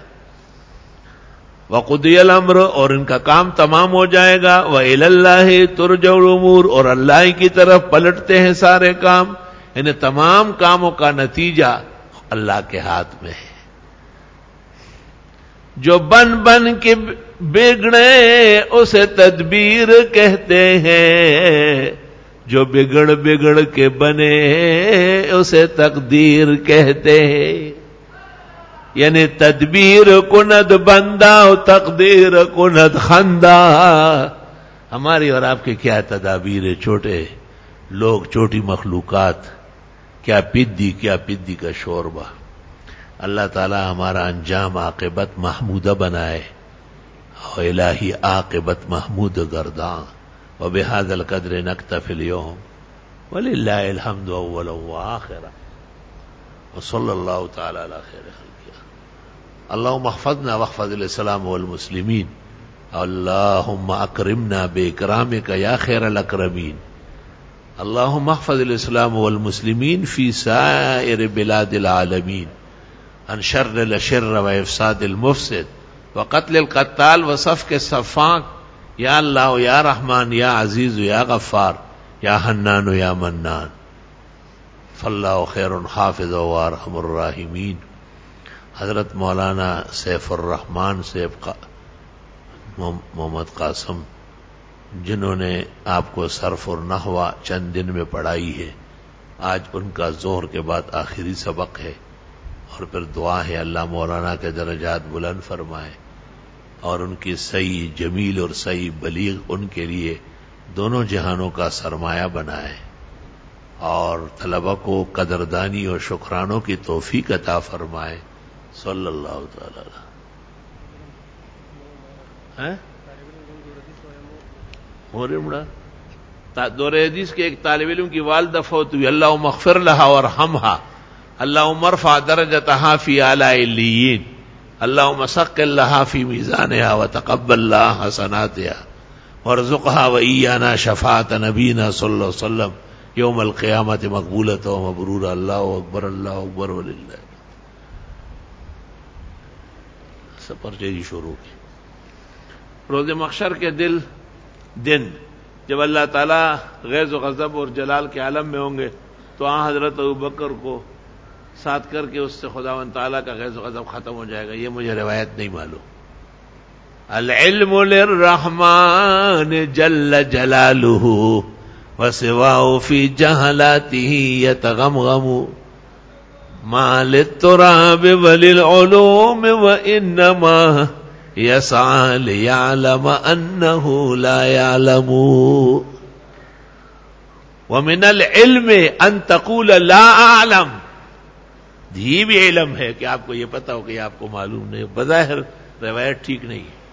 وقضی الامر، اور ان کا کام تمام ہو جائے گا. وإلی اللہ ترجع الامور، اور اللہ کی طرف پلٹتے ہیں سارے کام. یعنی تمام کاموں کا نتیجہ اللہ کے ہاتھ میں ہے. جو بن بن کے بگڑے اسے تدبیر کہتے ہیں، جو بگڑ بگڑ کے بنے اسے تقدیر کہتے ہیں. یعنی تدبیر کند بندہ و تقدیر کند خندہ. ہماری اور آپ کے کیا تدابیر ہے، چھوٹے لوگ، چھوٹی مخلوقات، کیا پدی کیا پدی کا شوربہ. اللہ تعالی ہمارا انجام عاقبت محمودہ بنائے، اور الہی عاقبت محمود گرداں. وبہذا القدر نکتفی اليوم وللہ الحمد اولا وآخرا وصلی اللہ تعالی علی خیر خلقہ. اللہم احفظنا واحفظ الاسلام والمسلمین. اللہم اکرمنا باکرامک یا خیر الاکرمین. اللہم احفظ الاسلام والمسلمین فی سائر بلاد العالمین عن شر الشر و افساد المفسد وقتل القتال وسفک السفاک. یا اللہ یا رحمان یا عزیز یا غفار یا حنان یا منان. فاللہ خیر حافظ و ارحم الراحمین. حضرت مولانا سیف الرحمان سیف محمد قاسم، جنہوں نے آپ کو صرف اور نحو چند دن میں پڑھائی ہے، آج ان کا ظہر کے بعد آخری سبق ہے، اور پھر دعا ہے اللہ مولانا کے درجات بلند فرمائے، اور ان کی صحیح جمیل اور صحیح بلیغ ان کے لیے دونوں جہانوں کا سرمایہ بنائے، اور طلبہ کو قدردانی اور شکرانوں کی توفیق عطا فرمائے. صلی اللہ تعالی علیہ. دور حدیث کے ایک طالب علم کی والدہ فوت ہوئی. اللہم اغفر لها وارحمها، اللہم ارفع درجتها فی اعلی علیین، اللہم ثقل لها فی میزانها وتقبل لها حسناتها وارزقها وإیانا شفاعة نبینا صلی اللہ علیہ وسلم یوم القیامت مقبولۃ و مبرورہ. اللہ اکبر اللہ اکبر وللہ. سفر جی شروع کی. روز محشر کے دل دن جب اللہ تعالیٰ غیظ و غضب اور جلال کے عالم میں ہوں گے، تو آن حضرت ابوبکر کو ساتھ کر کے اس سے خداوند تعالیٰ کا غیظ و غضب ختم ہو جائے گا. یہ مجھے روایت نہیں معلوم. العلم للرحمن جل جلالہ وسواہ فی جہلاته یتغمغم ما للتراب وللعلوم وانما یسعى لیعلم انہ لا یعلم. ومن العلم ان تقول لا اعلم، یہ بھی علم ہے کہ آپ کو یہ پتا ہو کہ آپ کو معلوم نہیں. بظاہر روایت ٹھیک نہیں ہے.